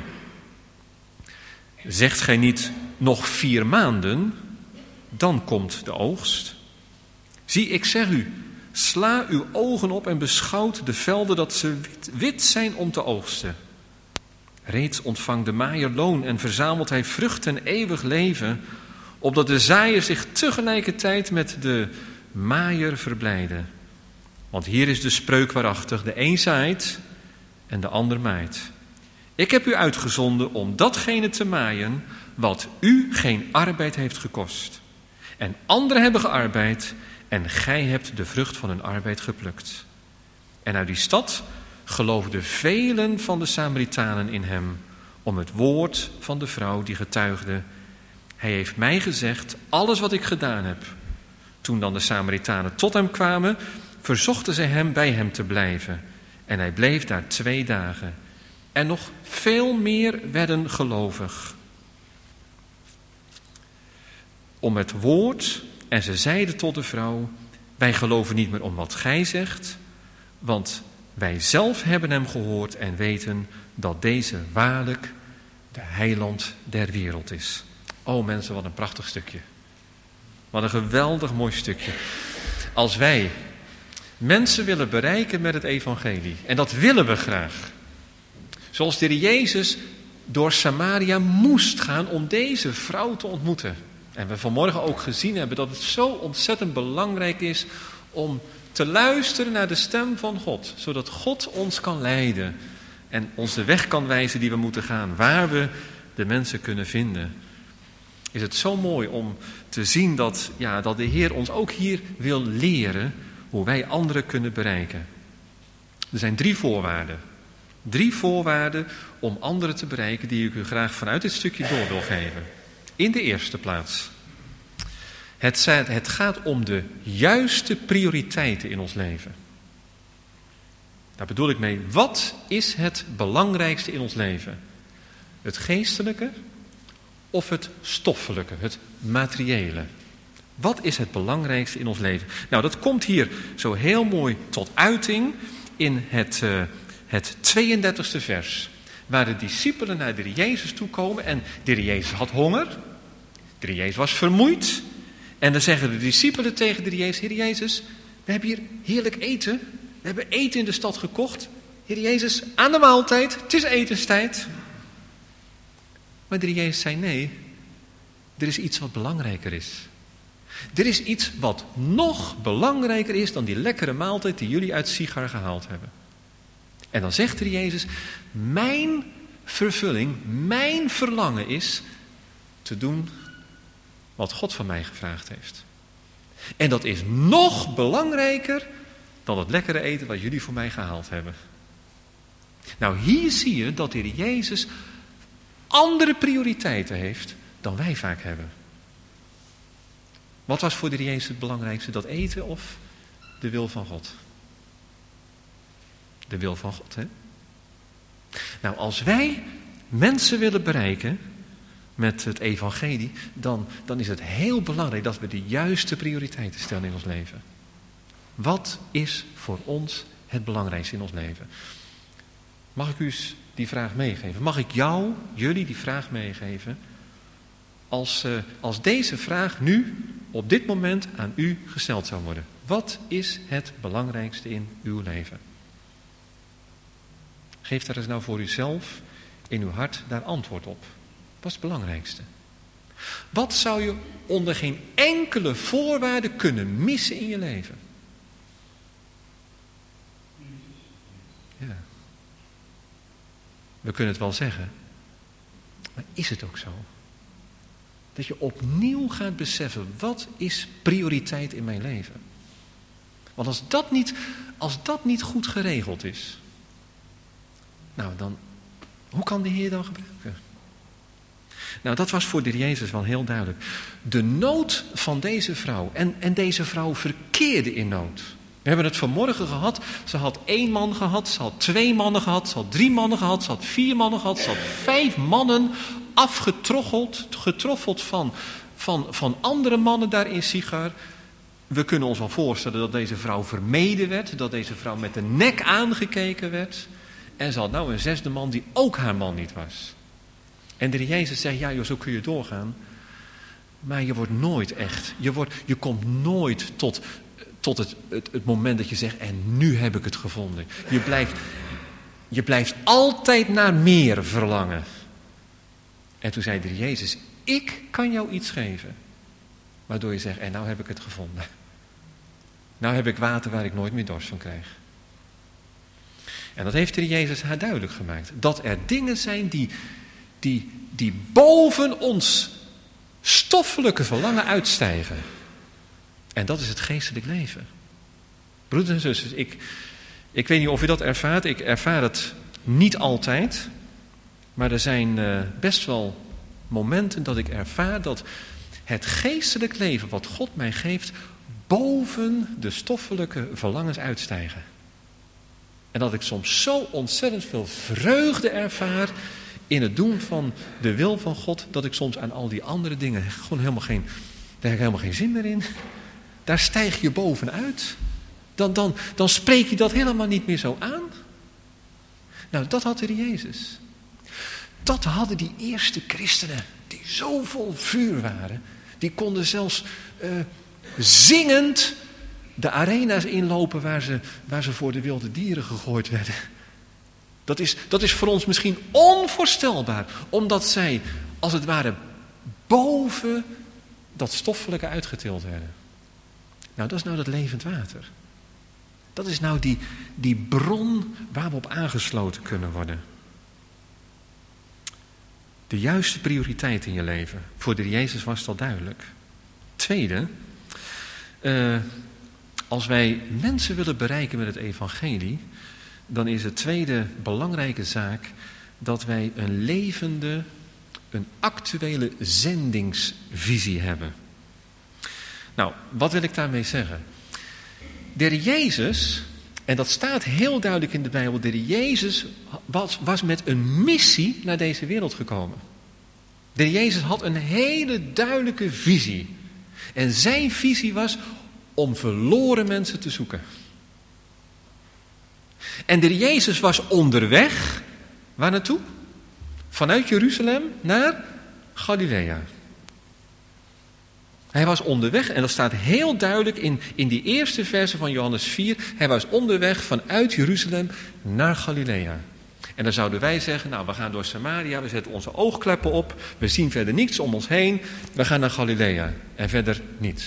S2: Zegt gij niet, nog vier maanden, dan komt de oogst? Zie, ik zeg u, sla uw ogen op en beschouwt de velden dat ze wit, wit zijn om te oogsten. Reeds ontvangt de maaier loon en verzamelt hij vrucht en eeuwig leven, opdat de zaaier zich tegelijkertijd met de maaier verblijde. Want hier is de spreuk waarachtig, de een zaait en de ander maait. Ik heb u uitgezonden om datgene te maaien wat u geen arbeid heeft gekost. En anderen hebben gearbeid en gij hebt de vrucht van hun arbeid geplukt. En uit die stad geloofden velen van de Samaritanen in hem, om het woord van de vrouw die getuigde, hij heeft mij gezegd alles wat ik gedaan heb. Toen dan de Samaritanen tot hem kwamen, verzochten zij hem bij hem te blijven. En hij bleef daar twee dagen. En nog veel meer werden gelovig. Om het woord, en ze zeiden tot de vrouw, wij geloven niet meer om wat gij zegt, want wij zelf hebben hem gehoord en weten dat deze waarlijk de heiland der wereld is. O mensen, wat een prachtig stukje. Wat een geweldig mooi stukje. Als wij mensen willen bereiken met het evangelie, en dat willen we graag. Zoals de Heer Jezus door Samaria moest gaan om deze vrouw te ontmoeten. En we vanmorgen ook gezien hebben dat het zo ontzettend belangrijk is om te luisteren naar de stem van God. Zodat God ons kan leiden en ons de weg kan wijzen die we moeten gaan. Waar we de mensen kunnen vinden. Is het zo mooi om te zien dat, ja, dat de Heer ons ook hier wil leren hoe wij anderen kunnen bereiken. Er zijn drie voorwaarden. Drie voorwaarden om anderen te bereiken die ik u graag vanuit dit stukje door wil geven. In de eerste plaats. Het, het gaat om de juiste prioriteiten in ons leven. Daar bedoel ik mee, wat is het belangrijkste in ons leven? Het geestelijke of het stoffelijke, het materiële? Wat is het belangrijkste in ons leven? Nou, dat komt hier zo heel mooi tot uiting in het, uh, het tweeëndertigste vers. Waar de discipelen naar de Heer Jezus toe komen en de Heer Jezus had honger. De Heer Jezus was vermoeid. En dan zeggen de discipelen tegen de Heer Jezus, Heer Jezus, we hebben hier heerlijk eten. We hebben eten in de stad gekocht. Heer Jezus, aan de maaltijd, het is etenstijd. Maar de Heer Jezus zei, nee, er is iets wat belangrijker is. Er is iets wat nog belangrijker is dan die lekkere maaltijd die jullie uit Sigar gehaald hebben. En dan zegt de Heer Jezus, mijn vervulling, mijn verlangen is te doen wat God van mij gevraagd heeft. En dat is nog belangrijker dan het lekkere eten wat jullie voor mij gehaald hebben. Nou, hier zie je dat de Heer Jezus andere prioriteiten heeft dan wij vaak hebben. Wat was voor de Heer Jezus het belangrijkste? Dat eten of de wil van God? De wil van God, hè? Nou, als wij mensen willen bereiken met het evangelie, dan, dan is het heel belangrijk dat we de juiste prioriteiten stellen in ons leven. Wat is voor ons het belangrijkste in ons leven? Mag ik u die vraag meegeven? Mag ik jou, jullie die vraag meegeven? Als, uh, als deze vraag nu, op dit moment, aan u gesteld zou worden. Wat is het belangrijkste in uw leven? Geef daar eens nou voor uzelf in uw hart daar antwoord op. Wat is het belangrijkste? Wat zou je onder geen enkele voorwaarde kunnen missen in je leven? Ja. We kunnen het wel zeggen. Maar is het ook zo? Dat je opnieuw gaat beseffen, wat is prioriteit in mijn leven? Want als dat niet, als dat niet goed geregeld is, nou dan, hoe kan de Heer dan gebruiken? Nou, dat was voor de Heer Jezus wel heel duidelijk. De nood van deze vrouw, en, en deze vrouw verkeerde in nood. We hebben het vanmorgen gehad, ze had één man gehad, ze had twee mannen gehad, ze had drie mannen gehad, ze had vier mannen gehad, ze had vijf mannen afgetroggeld, getroffeld van, van, van andere mannen daar in Sigar. We kunnen ons wel voorstellen dat deze vrouw vermeden werd, dat deze vrouw met de nek aangekeken werd. En ze had nou een zesde man die ook haar man niet was. En de Heer Jezus zegt, ja joh, zo kun je doorgaan. Maar je wordt nooit echt, je, wordt, je komt nooit tot, tot het, het, het moment dat je zegt, en nu heb ik het gevonden. Je blijft, je blijft altijd naar meer verlangen. En toen zei de Heer Jezus, ik kan jou iets geven. Waardoor je zegt, en nou heb ik het gevonden. Nou heb ik water waar ik nooit meer dorst van krijg. En dat heeft de Heer Jezus haar duidelijk gemaakt. Dat er dingen zijn die, die, die boven ons stoffelijke verlangen uitstijgen. En dat is het geestelijk leven. Broeders en zusters, ik, ik weet niet of u dat ervaart. Ik ervaar het niet altijd. Maar er zijn uh, best wel momenten dat ik ervaar dat het geestelijk leven wat God mij geeft boven de stoffelijke verlangens uitstijgen. En dat ik soms zo ontzettend veel vreugde ervaar in het doen van de wil van God, dat ik soms aan al die andere dingen gewoon helemaal geen, daar heb ik helemaal geen zin meer in. Daar stijg je bovenuit. Dan, dan, dan spreek je dat helemaal niet meer zo aan. Nou, dat had de Heer Jezus. Dat hadden die eerste christenen, die zo vol vuur waren. Die konden zelfs uh, zingend de arena's inlopen waar ze, waar ze voor de wilde dieren gegooid werden. Dat is, dat is voor ons misschien onvoorstelbaar. Omdat zij, als het ware, boven dat stoffelijke uitgetild werden. Nou, dat is nou dat levend water. Dat is nou die, die bron waar we op aangesloten kunnen worden. De juiste prioriteit in je leven. Voor de Heer Jezus was dat duidelijk. Tweede, uh, als wij mensen willen bereiken met het evangelie, dan is het tweede belangrijke zaak dat wij een levende, een actuele zendingsvisie hebben. Nou, wat wil ik daarmee zeggen? De Heer Jezus, en dat staat heel duidelijk in de Bijbel, de Heer Jezus was, was met een missie naar deze wereld gekomen. De Heer Jezus had een hele duidelijke visie. En zijn visie was om verloren mensen te zoeken. En de Heer Jezus was onderweg, waar naartoe? Vanuit Jeruzalem naar Galilea. Hij was onderweg, en dat staat heel duidelijk in, in die eerste verse van Johannes vier. Hij was onderweg vanuit Jeruzalem naar Galilea. En dan zouden wij zeggen, nou we gaan door Samaria, we zetten onze oogkleppen op. We zien verder niets om ons heen. We gaan naar Galilea en verder niets.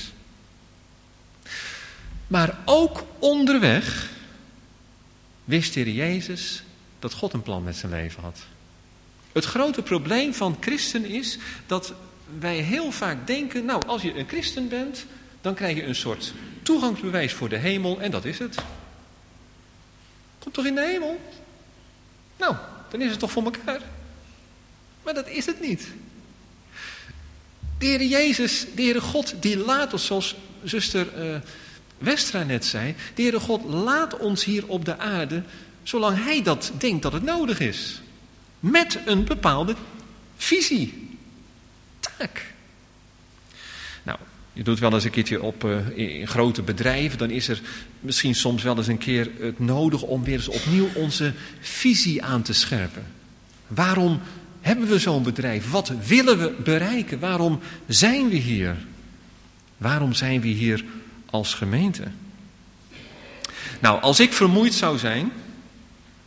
S2: Maar ook onderweg wist de Heer Jezus dat God een plan met zijn leven had. Het grote probleem van christen is dat wij heel vaak denken, nou als je een christen bent, dan krijg je een soort toegangsbewijs voor de hemel en dat is het. Kom toch in de hemel? Nou, dan is het toch voor elkaar. Maar dat is het niet. De Heer Jezus, de Heere God, die laat ons, zoals zuster uh, Westra net zei, de Heere God laat ons hier op de aarde, zolang Hij dat denkt dat het nodig is. Met een bepaalde visie. Taak. Nou, je doet wel eens een keertje op uh, in grote bedrijven, dan is er misschien soms wel eens een keer het nodig om weer eens opnieuw onze visie aan te scherpen. Waarom hebben we zo'n bedrijf? Wat willen we bereiken? Waarom zijn we hier? Waarom zijn we hier als gemeente? Nou, als ik vermoeid zou zijn,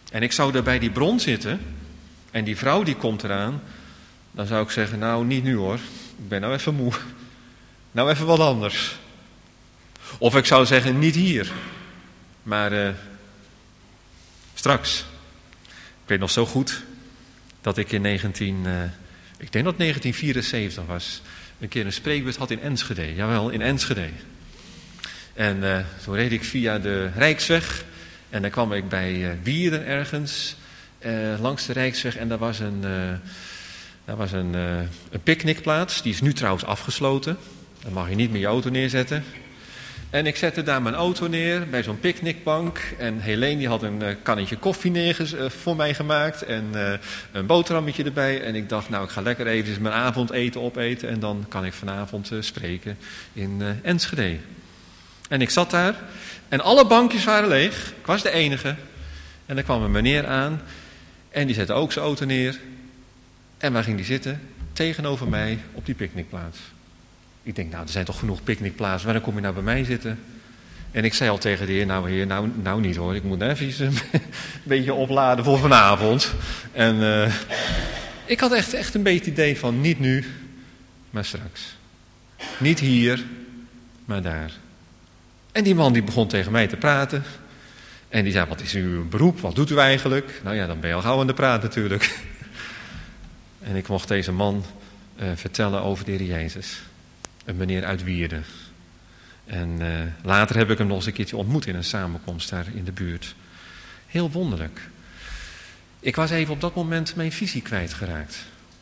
S2: En ik zou daar bij die bron zitten en die vrouw die komt eraan, dan zou ik zeggen, nou niet nu hoor, ik ben nou even moe. Nou even wat anders. Of ik zou zeggen, niet hier, maar uh, straks. Ik weet nog zo goed dat ik in negentien, uh, ik denk dat negentien vierenzeventig was, een keer een spreekbeurt had in Enschede. Jawel, in Enschede. En uh, toen reed ik via de Rijksweg en dan kwam ik bij uh, Wierden ergens uh, langs de Rijksweg en daar was een, uh, daar was een, uh, een picknickplaats. Die is nu trouwens afgesloten. Dan mag je niet meer je auto neerzetten. En ik zette daar mijn auto neer bij zo'n picknickbank. En Helene die had een uh, kannetje koffie neer uh, voor mij gemaakt. En uh, een boterhammetje erbij. En ik dacht, nou ik ga lekker even mijn avondeten opeten. En dan kan ik vanavond uh, spreken in uh, Enschede. En ik zat daar. En alle bankjes waren leeg. Ik was de enige. En er kwam een meneer aan. En die zette ook zijn auto neer. En waar ging die zitten? Tegenover mij op die picknickplaats. Ik denk, nou, er zijn toch genoeg picknickplaatsen. Waarom kom je nou bij mij zitten? En ik zei al tegen de heer, nou heer, nou, nou niet hoor. Ik moet even een beetje opladen voor vanavond. En uh, ik had echt, echt een beetje het idee van, niet nu, maar straks. Niet hier, maar daar. En die man die begon tegen mij te praten. En die zei, wat is uw beroep? Wat doet u eigenlijk? Nou ja, dan ben je al gauw aan de praat natuurlijk. En ik mocht deze man uh, vertellen over de Heer Jezus. Een meneer uit Wierden. En uh, later heb ik hem nog eens een keertje ontmoet in een samenkomst daar in de buurt. Heel wonderlijk. Ik was even op dat moment mijn visie kwijtgeraakt.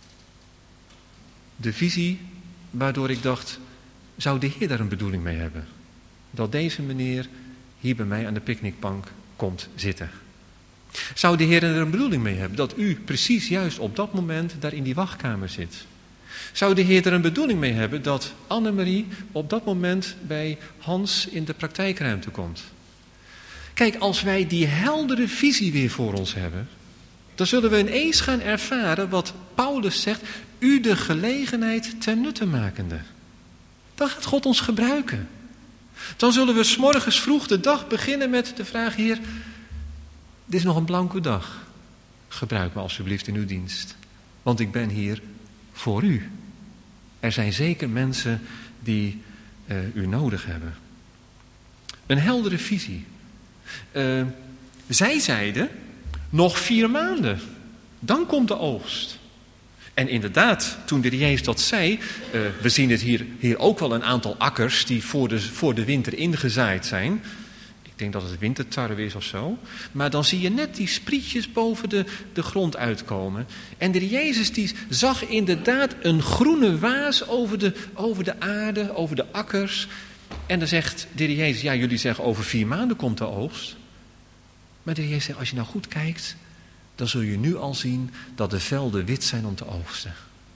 S2: De visie waardoor ik dacht, zou de Heer daar een bedoeling mee hebben? Dat deze meneer hier bij mij aan de picknickbank komt zitten. Zou de Heer er een bedoeling mee hebben dat u precies juist op dat moment daar in die wachtkamer zit? Zou de Heer er een bedoeling mee hebben dat Annemarie op dat moment bij Hans in de praktijkruimte komt? Kijk, als wij die heldere visie weer voor ons hebben, dan zullen we ineens gaan ervaren wat Paulus zegt, u de gelegenheid ten nutte makende. Dan gaat God ons gebruiken. Dan zullen we 's morgens vroeg de dag beginnen met de vraag, Heer, dit is nog een blanke dag. Gebruik me alsjeblieft in uw dienst, want ik ben hier voor u. Er zijn zeker mensen die uh, u nodig hebben. Een heldere visie. Uh, zij zeiden, nog vier maanden, dan komt de oogst. En inderdaad, toen de Jezus dat zei, uh, we zien het hier, hier ook wel een aantal akkers die voor de, voor de winter ingezaaid zijn. Ik denk dat het wintertarwe is of zo. Maar dan zie je net die sprietjes boven de, de grond uitkomen. En de Jezus die zag inderdaad een groene waas over de, over de aarde, over de akkers. En dan zegt de Jezus, ja jullie zeggen over vier maanden komt de oogst. Maar de Jezus zegt, als je nou goed kijkt, dan zul je nu al zien dat de velden wit zijn om te oogsten.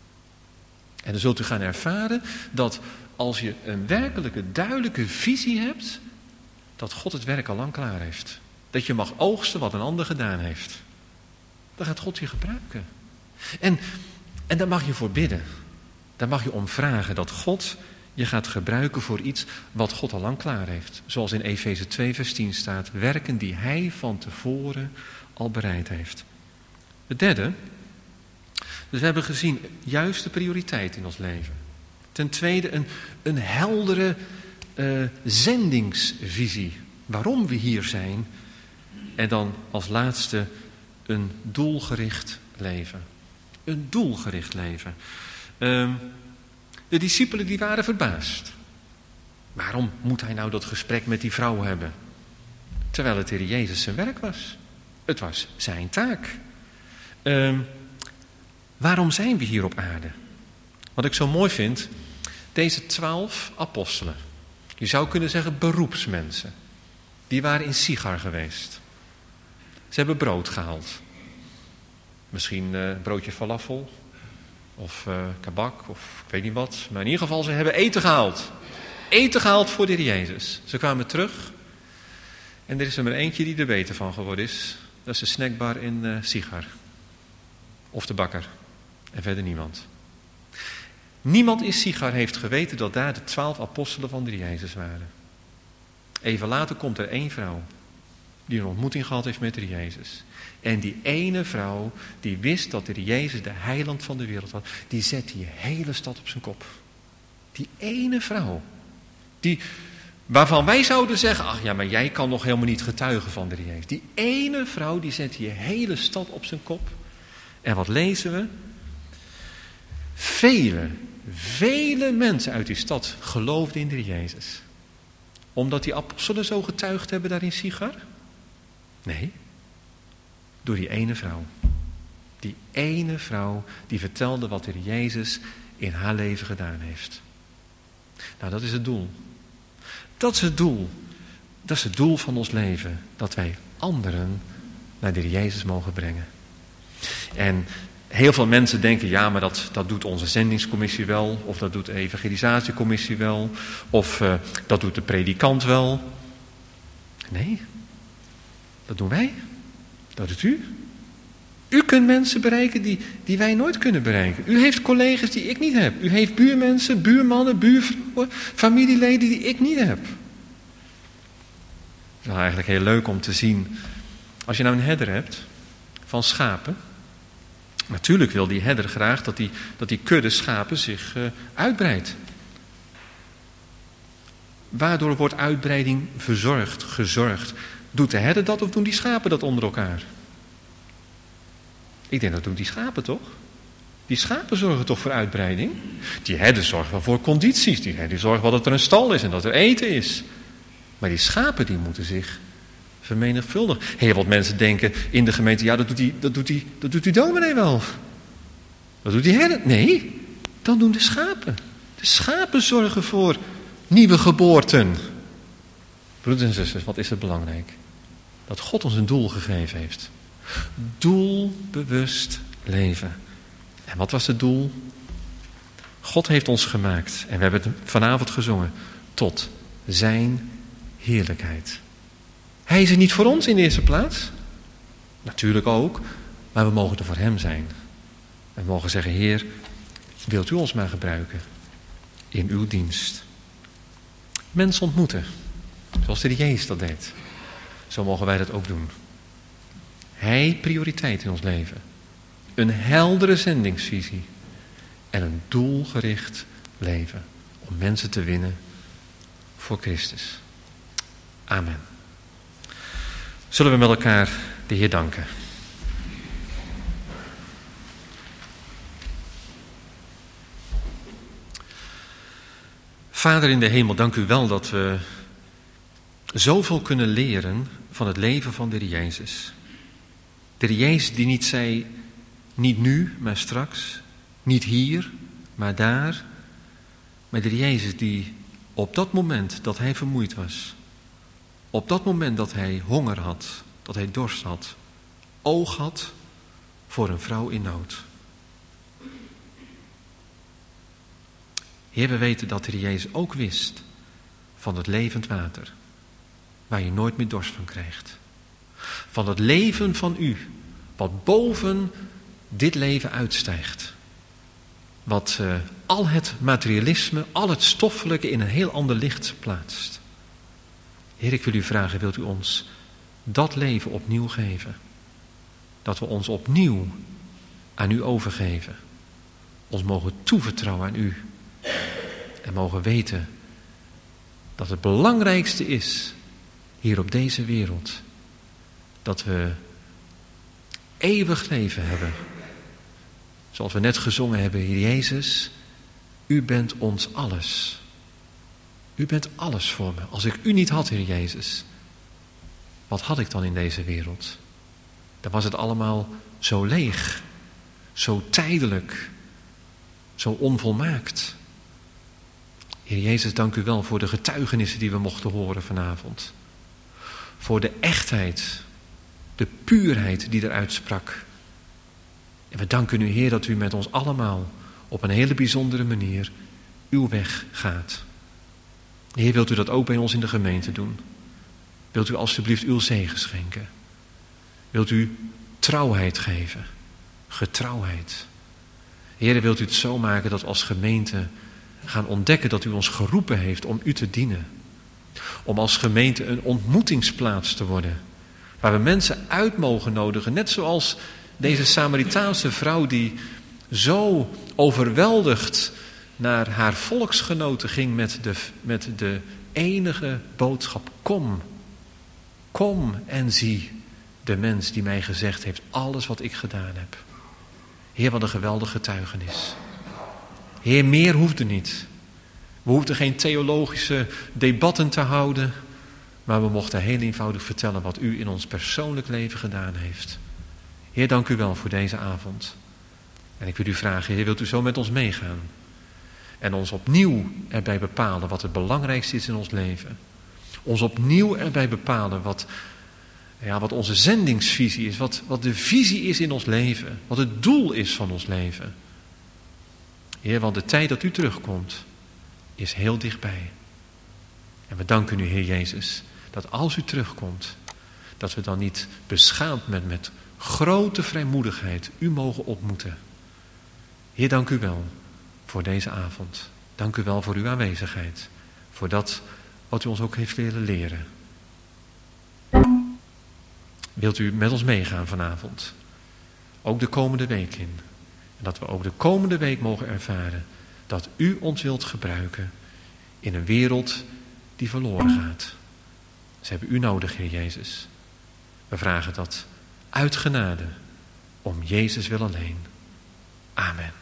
S2: En dan zult u gaan ervaren dat als je een werkelijke, duidelijke visie hebt, dat God het werk al lang klaar heeft. Dat je mag oogsten wat een ander gedaan heeft. Dan gaat God je gebruiken. En, en daar mag je voor bidden. Daar mag je om vragen dat God je gaat gebruiken voor iets wat God al lang klaar heeft. Zoals in Efeze twee vers tien staat, werken die hij van tevoren al bereid heeft. Het derde, dus we hebben gezien juiste prioriteit in ons leven. Ten tweede een, een heldere uh, zendingsvisie. Waarom we hier zijn. En dan als laatste een doelgericht leven. Een doelgericht leven. Uh, de discipelen die waren verbaasd. Waarom moet hij nou dat gesprek met die vrouw hebben? Terwijl het Heer Jezus zijn werk was. Het was zijn taak. Uh, waarom zijn we hier op aarde? Wat ik zo mooi vind, deze twaalf apostelen. Je zou kunnen zeggen beroepsmensen. Die waren in Sigar geweest. Ze hebben brood gehaald. Misschien uh, een broodje falafel. Of uh, kabak, of ik weet niet wat. Maar in ieder geval, ze hebben eten gehaald. Eten gehaald voor de Heer Jezus. Ze kwamen terug. En er is er maar eentje die er beter van geworden is. Dat is de snackbar in uh, Sigar. Of de bakker. En verder niemand. Niemand in Sigar heeft geweten dat daar de twaalf apostelen van de Heer Jezus waren. Even later komt er één vrouw. die een ontmoeting gehad heeft met de Heer Jezus. En die ene vrouw die wist dat de Heer Jezus de heiland van de wereld was, die zet die hele stad op zijn kop. Die ene vrouw. Die, waarvan wij zouden zeggen, ach ja, maar jij kan nog helemaal niet getuigen van de Heer Jezus. Die ene vrouw die zet die hele stad op zijn kop. En wat lezen we? Vele, vele mensen uit die stad geloofden in de Heer Jezus. Omdat die apostelen zo getuigd hebben daar in Sigar? Nee. Door die ene vrouw. Die ene vrouw die vertelde wat de Heer Jezus in haar leven gedaan heeft. Nou, dat is het doel. Dat is het doel. Dat is het doel van ons leven. Dat wij anderen naar de Heer Jezus mogen brengen. En heel veel mensen denken, ja, maar dat, dat doet onze zendingscommissie wel. Of dat doet de evangelisatiecommissie wel. Of uh, dat doet de predikant wel. Nee, dat doen wij. Dat doet u. U kunt mensen bereiken die, die wij nooit kunnen bereiken. U heeft collega's die ik niet heb. U heeft buurmensen, buurmannen, buurvrouwen, familieleden die ik niet heb. Het is wel eigenlijk heel leuk om te zien. Als je nou een herder hebt van schapen. Natuurlijk wil die herder graag dat die, dat die kudde schapen zich uh, uitbreidt. Waardoor wordt uitbreiding verzorgd, gezorgd? Doet de herder dat of doen die schapen dat onder elkaar? Ik denk dat doen die schapen toch? Die schapen zorgen toch voor uitbreiding? Die herder zorgt wel voor condities. Die herder zorgt wel dat er een stal is en dat er eten is. Maar die schapen die moeten zich vermenigvuldigen. Heel wat mensen denken in de gemeente, ja dat doet die, dat doet die, dat doet die dominee wel. Dat doet die herder. Nee, dan doen de schapen. De schapen zorgen voor nieuwe geboorten. Broeders en zusters, wat is het belangrijk? Dat God ons een doel gegeven heeft. Doelbewust leven. En wat was het doel? God heeft ons gemaakt. En we hebben het vanavond gezongen. Tot zijn heerlijkheid. Hij is er niet voor ons in de eerste plaats. Natuurlijk ook. Maar we mogen er voor hem zijn. En we mogen zeggen, Heer, wilt u ons maar gebruiken. In uw dienst. Mensen ontmoeten. Zoals de Heer Jezus dat deed. Zo mogen wij dat ook doen. Hij prioriteit in ons leven. Een heldere zendingsvisie. En een doelgericht leven. Om mensen te winnen voor Christus. Amen. Zullen we met elkaar de Heer danken. Vader in de hemel, dank u wel dat we zoveel kunnen leren van het leven van de Heer Jezus. De Heer Jezus die niet zei, niet nu, maar straks. Niet hier, maar daar. Maar de Heer Jezus die op dat moment dat hij vermoeid was. Op dat moment dat hij honger had, dat hij dorst had. Oog had voor een vrouw in nood. Heer, we weten dat de Heer Jezus ook wist van het levend water. Waar je nooit meer dorst van krijgt. Van het leven van u. Wat boven dit leven uitstijgt. Wat uh, al het materialisme, al het stoffelijke in een heel ander licht plaatst. Heer, ik wil u vragen, wilt u ons dat leven opnieuw geven? Dat we ons opnieuw aan u overgeven. Ons mogen toevertrouwen aan u. En mogen weten dat het belangrijkste is hier op deze wereld. Dat we eeuwig leven hebben. Zoals we net gezongen hebben, Heer Jezus, u bent ons alles. U bent alles voor me. Als ik u niet had, Heer Jezus, wat had ik dan in deze wereld? Dan was het allemaal zo leeg, zo tijdelijk, zo onvolmaakt. Heer Jezus, dank u wel voor de getuigenissen die we mochten horen vanavond. Voor de echtheid, de puurheid die eruit sprak. En we danken u, Heer, dat u met ons allemaal op een hele bijzondere manier uw weg gaat. Heer, wilt u dat ook bij ons in de gemeente doen? Wilt u alstublieft uw zegen schenken? Wilt u trouwheid geven? Getrouwheid. Heer, wilt u het zo maken dat we als gemeente gaan ontdekken dat u ons geroepen heeft om u te dienen. Om als gemeente een ontmoetingsplaats te worden Waar we mensen uit mogen nodigen. Net zoals deze Samaritaanse vrouw die zo overweldigd naar haar volksgenoten ging met de, met de enige boodschap. Kom, kom en zie de mens die mij gezegd heeft alles wat ik gedaan heb. Heer, wat een geweldige getuigenis. Heer, meer hoefde niet. We hoefden geen theologische debatten te houden, maar we mochten heel eenvoudig vertellen wat u in ons persoonlijk leven gedaan heeft. Heer, dank u wel voor deze avond. En ik wil u vragen, Heer, wilt u zo met ons meegaan? En ons opnieuw erbij bepalen wat het belangrijkste is in ons leven. Ons opnieuw erbij bepalen wat, ja, wat onze zendingsvisie is. Wat, wat de visie is in ons leven. Wat het doel is van ons leven. Heer, want de tijd dat u terugkomt is heel dichtbij. En we danken u, Heer Jezus, dat als u terugkomt, dat we dan niet beschaamd met, met grote vrijmoedigheid u mogen ontmoeten. Heer, dank u wel voor deze avond. Dank u wel voor uw aanwezigheid. Voor dat wat u ons ook heeft leren leren. Wilt u met ons meegaan vanavond? Ook de komende week in. En dat we ook de komende week mogen ervaren dat u ons wilt gebruiken in een wereld die verloren gaat. Ze hebben u nodig, Heer Jezus. We vragen dat uit genade, om Jezus wil alleen. Amen.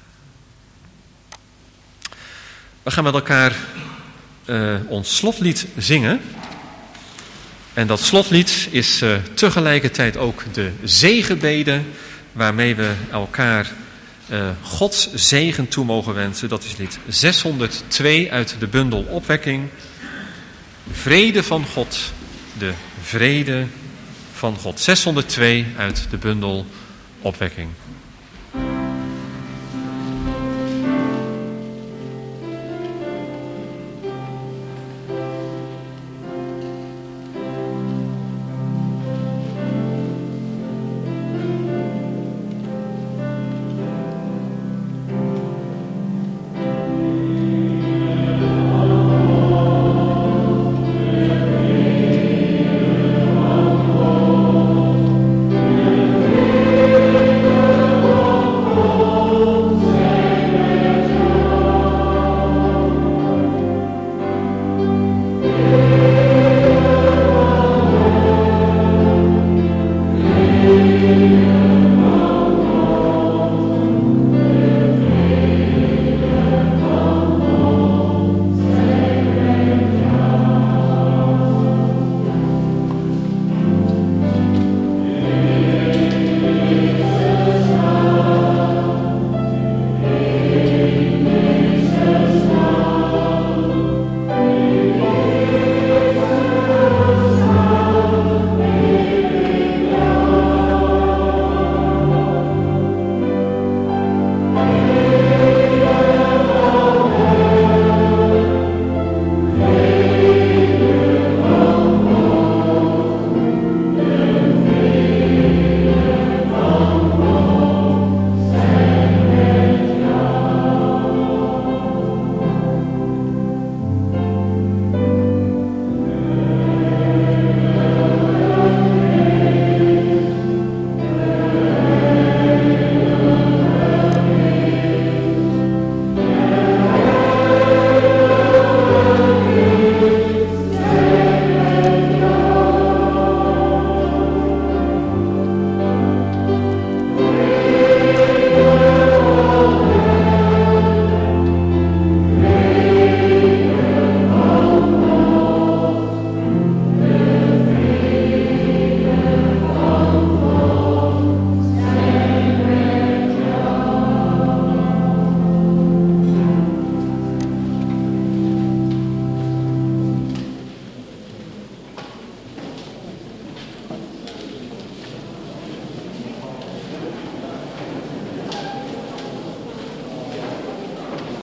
S2: We gaan met elkaar uh, ons slotlied zingen. En dat slotlied is uh, tegelijkertijd ook de zegenbede waarmee we elkaar uh, Gods zegen toe mogen wensen. Dat is lied zeshonderdtwee uit de bundel Opwekking. Vrede van God, de vrede van God. zeshonderdtwee uit de bundel Opwekking.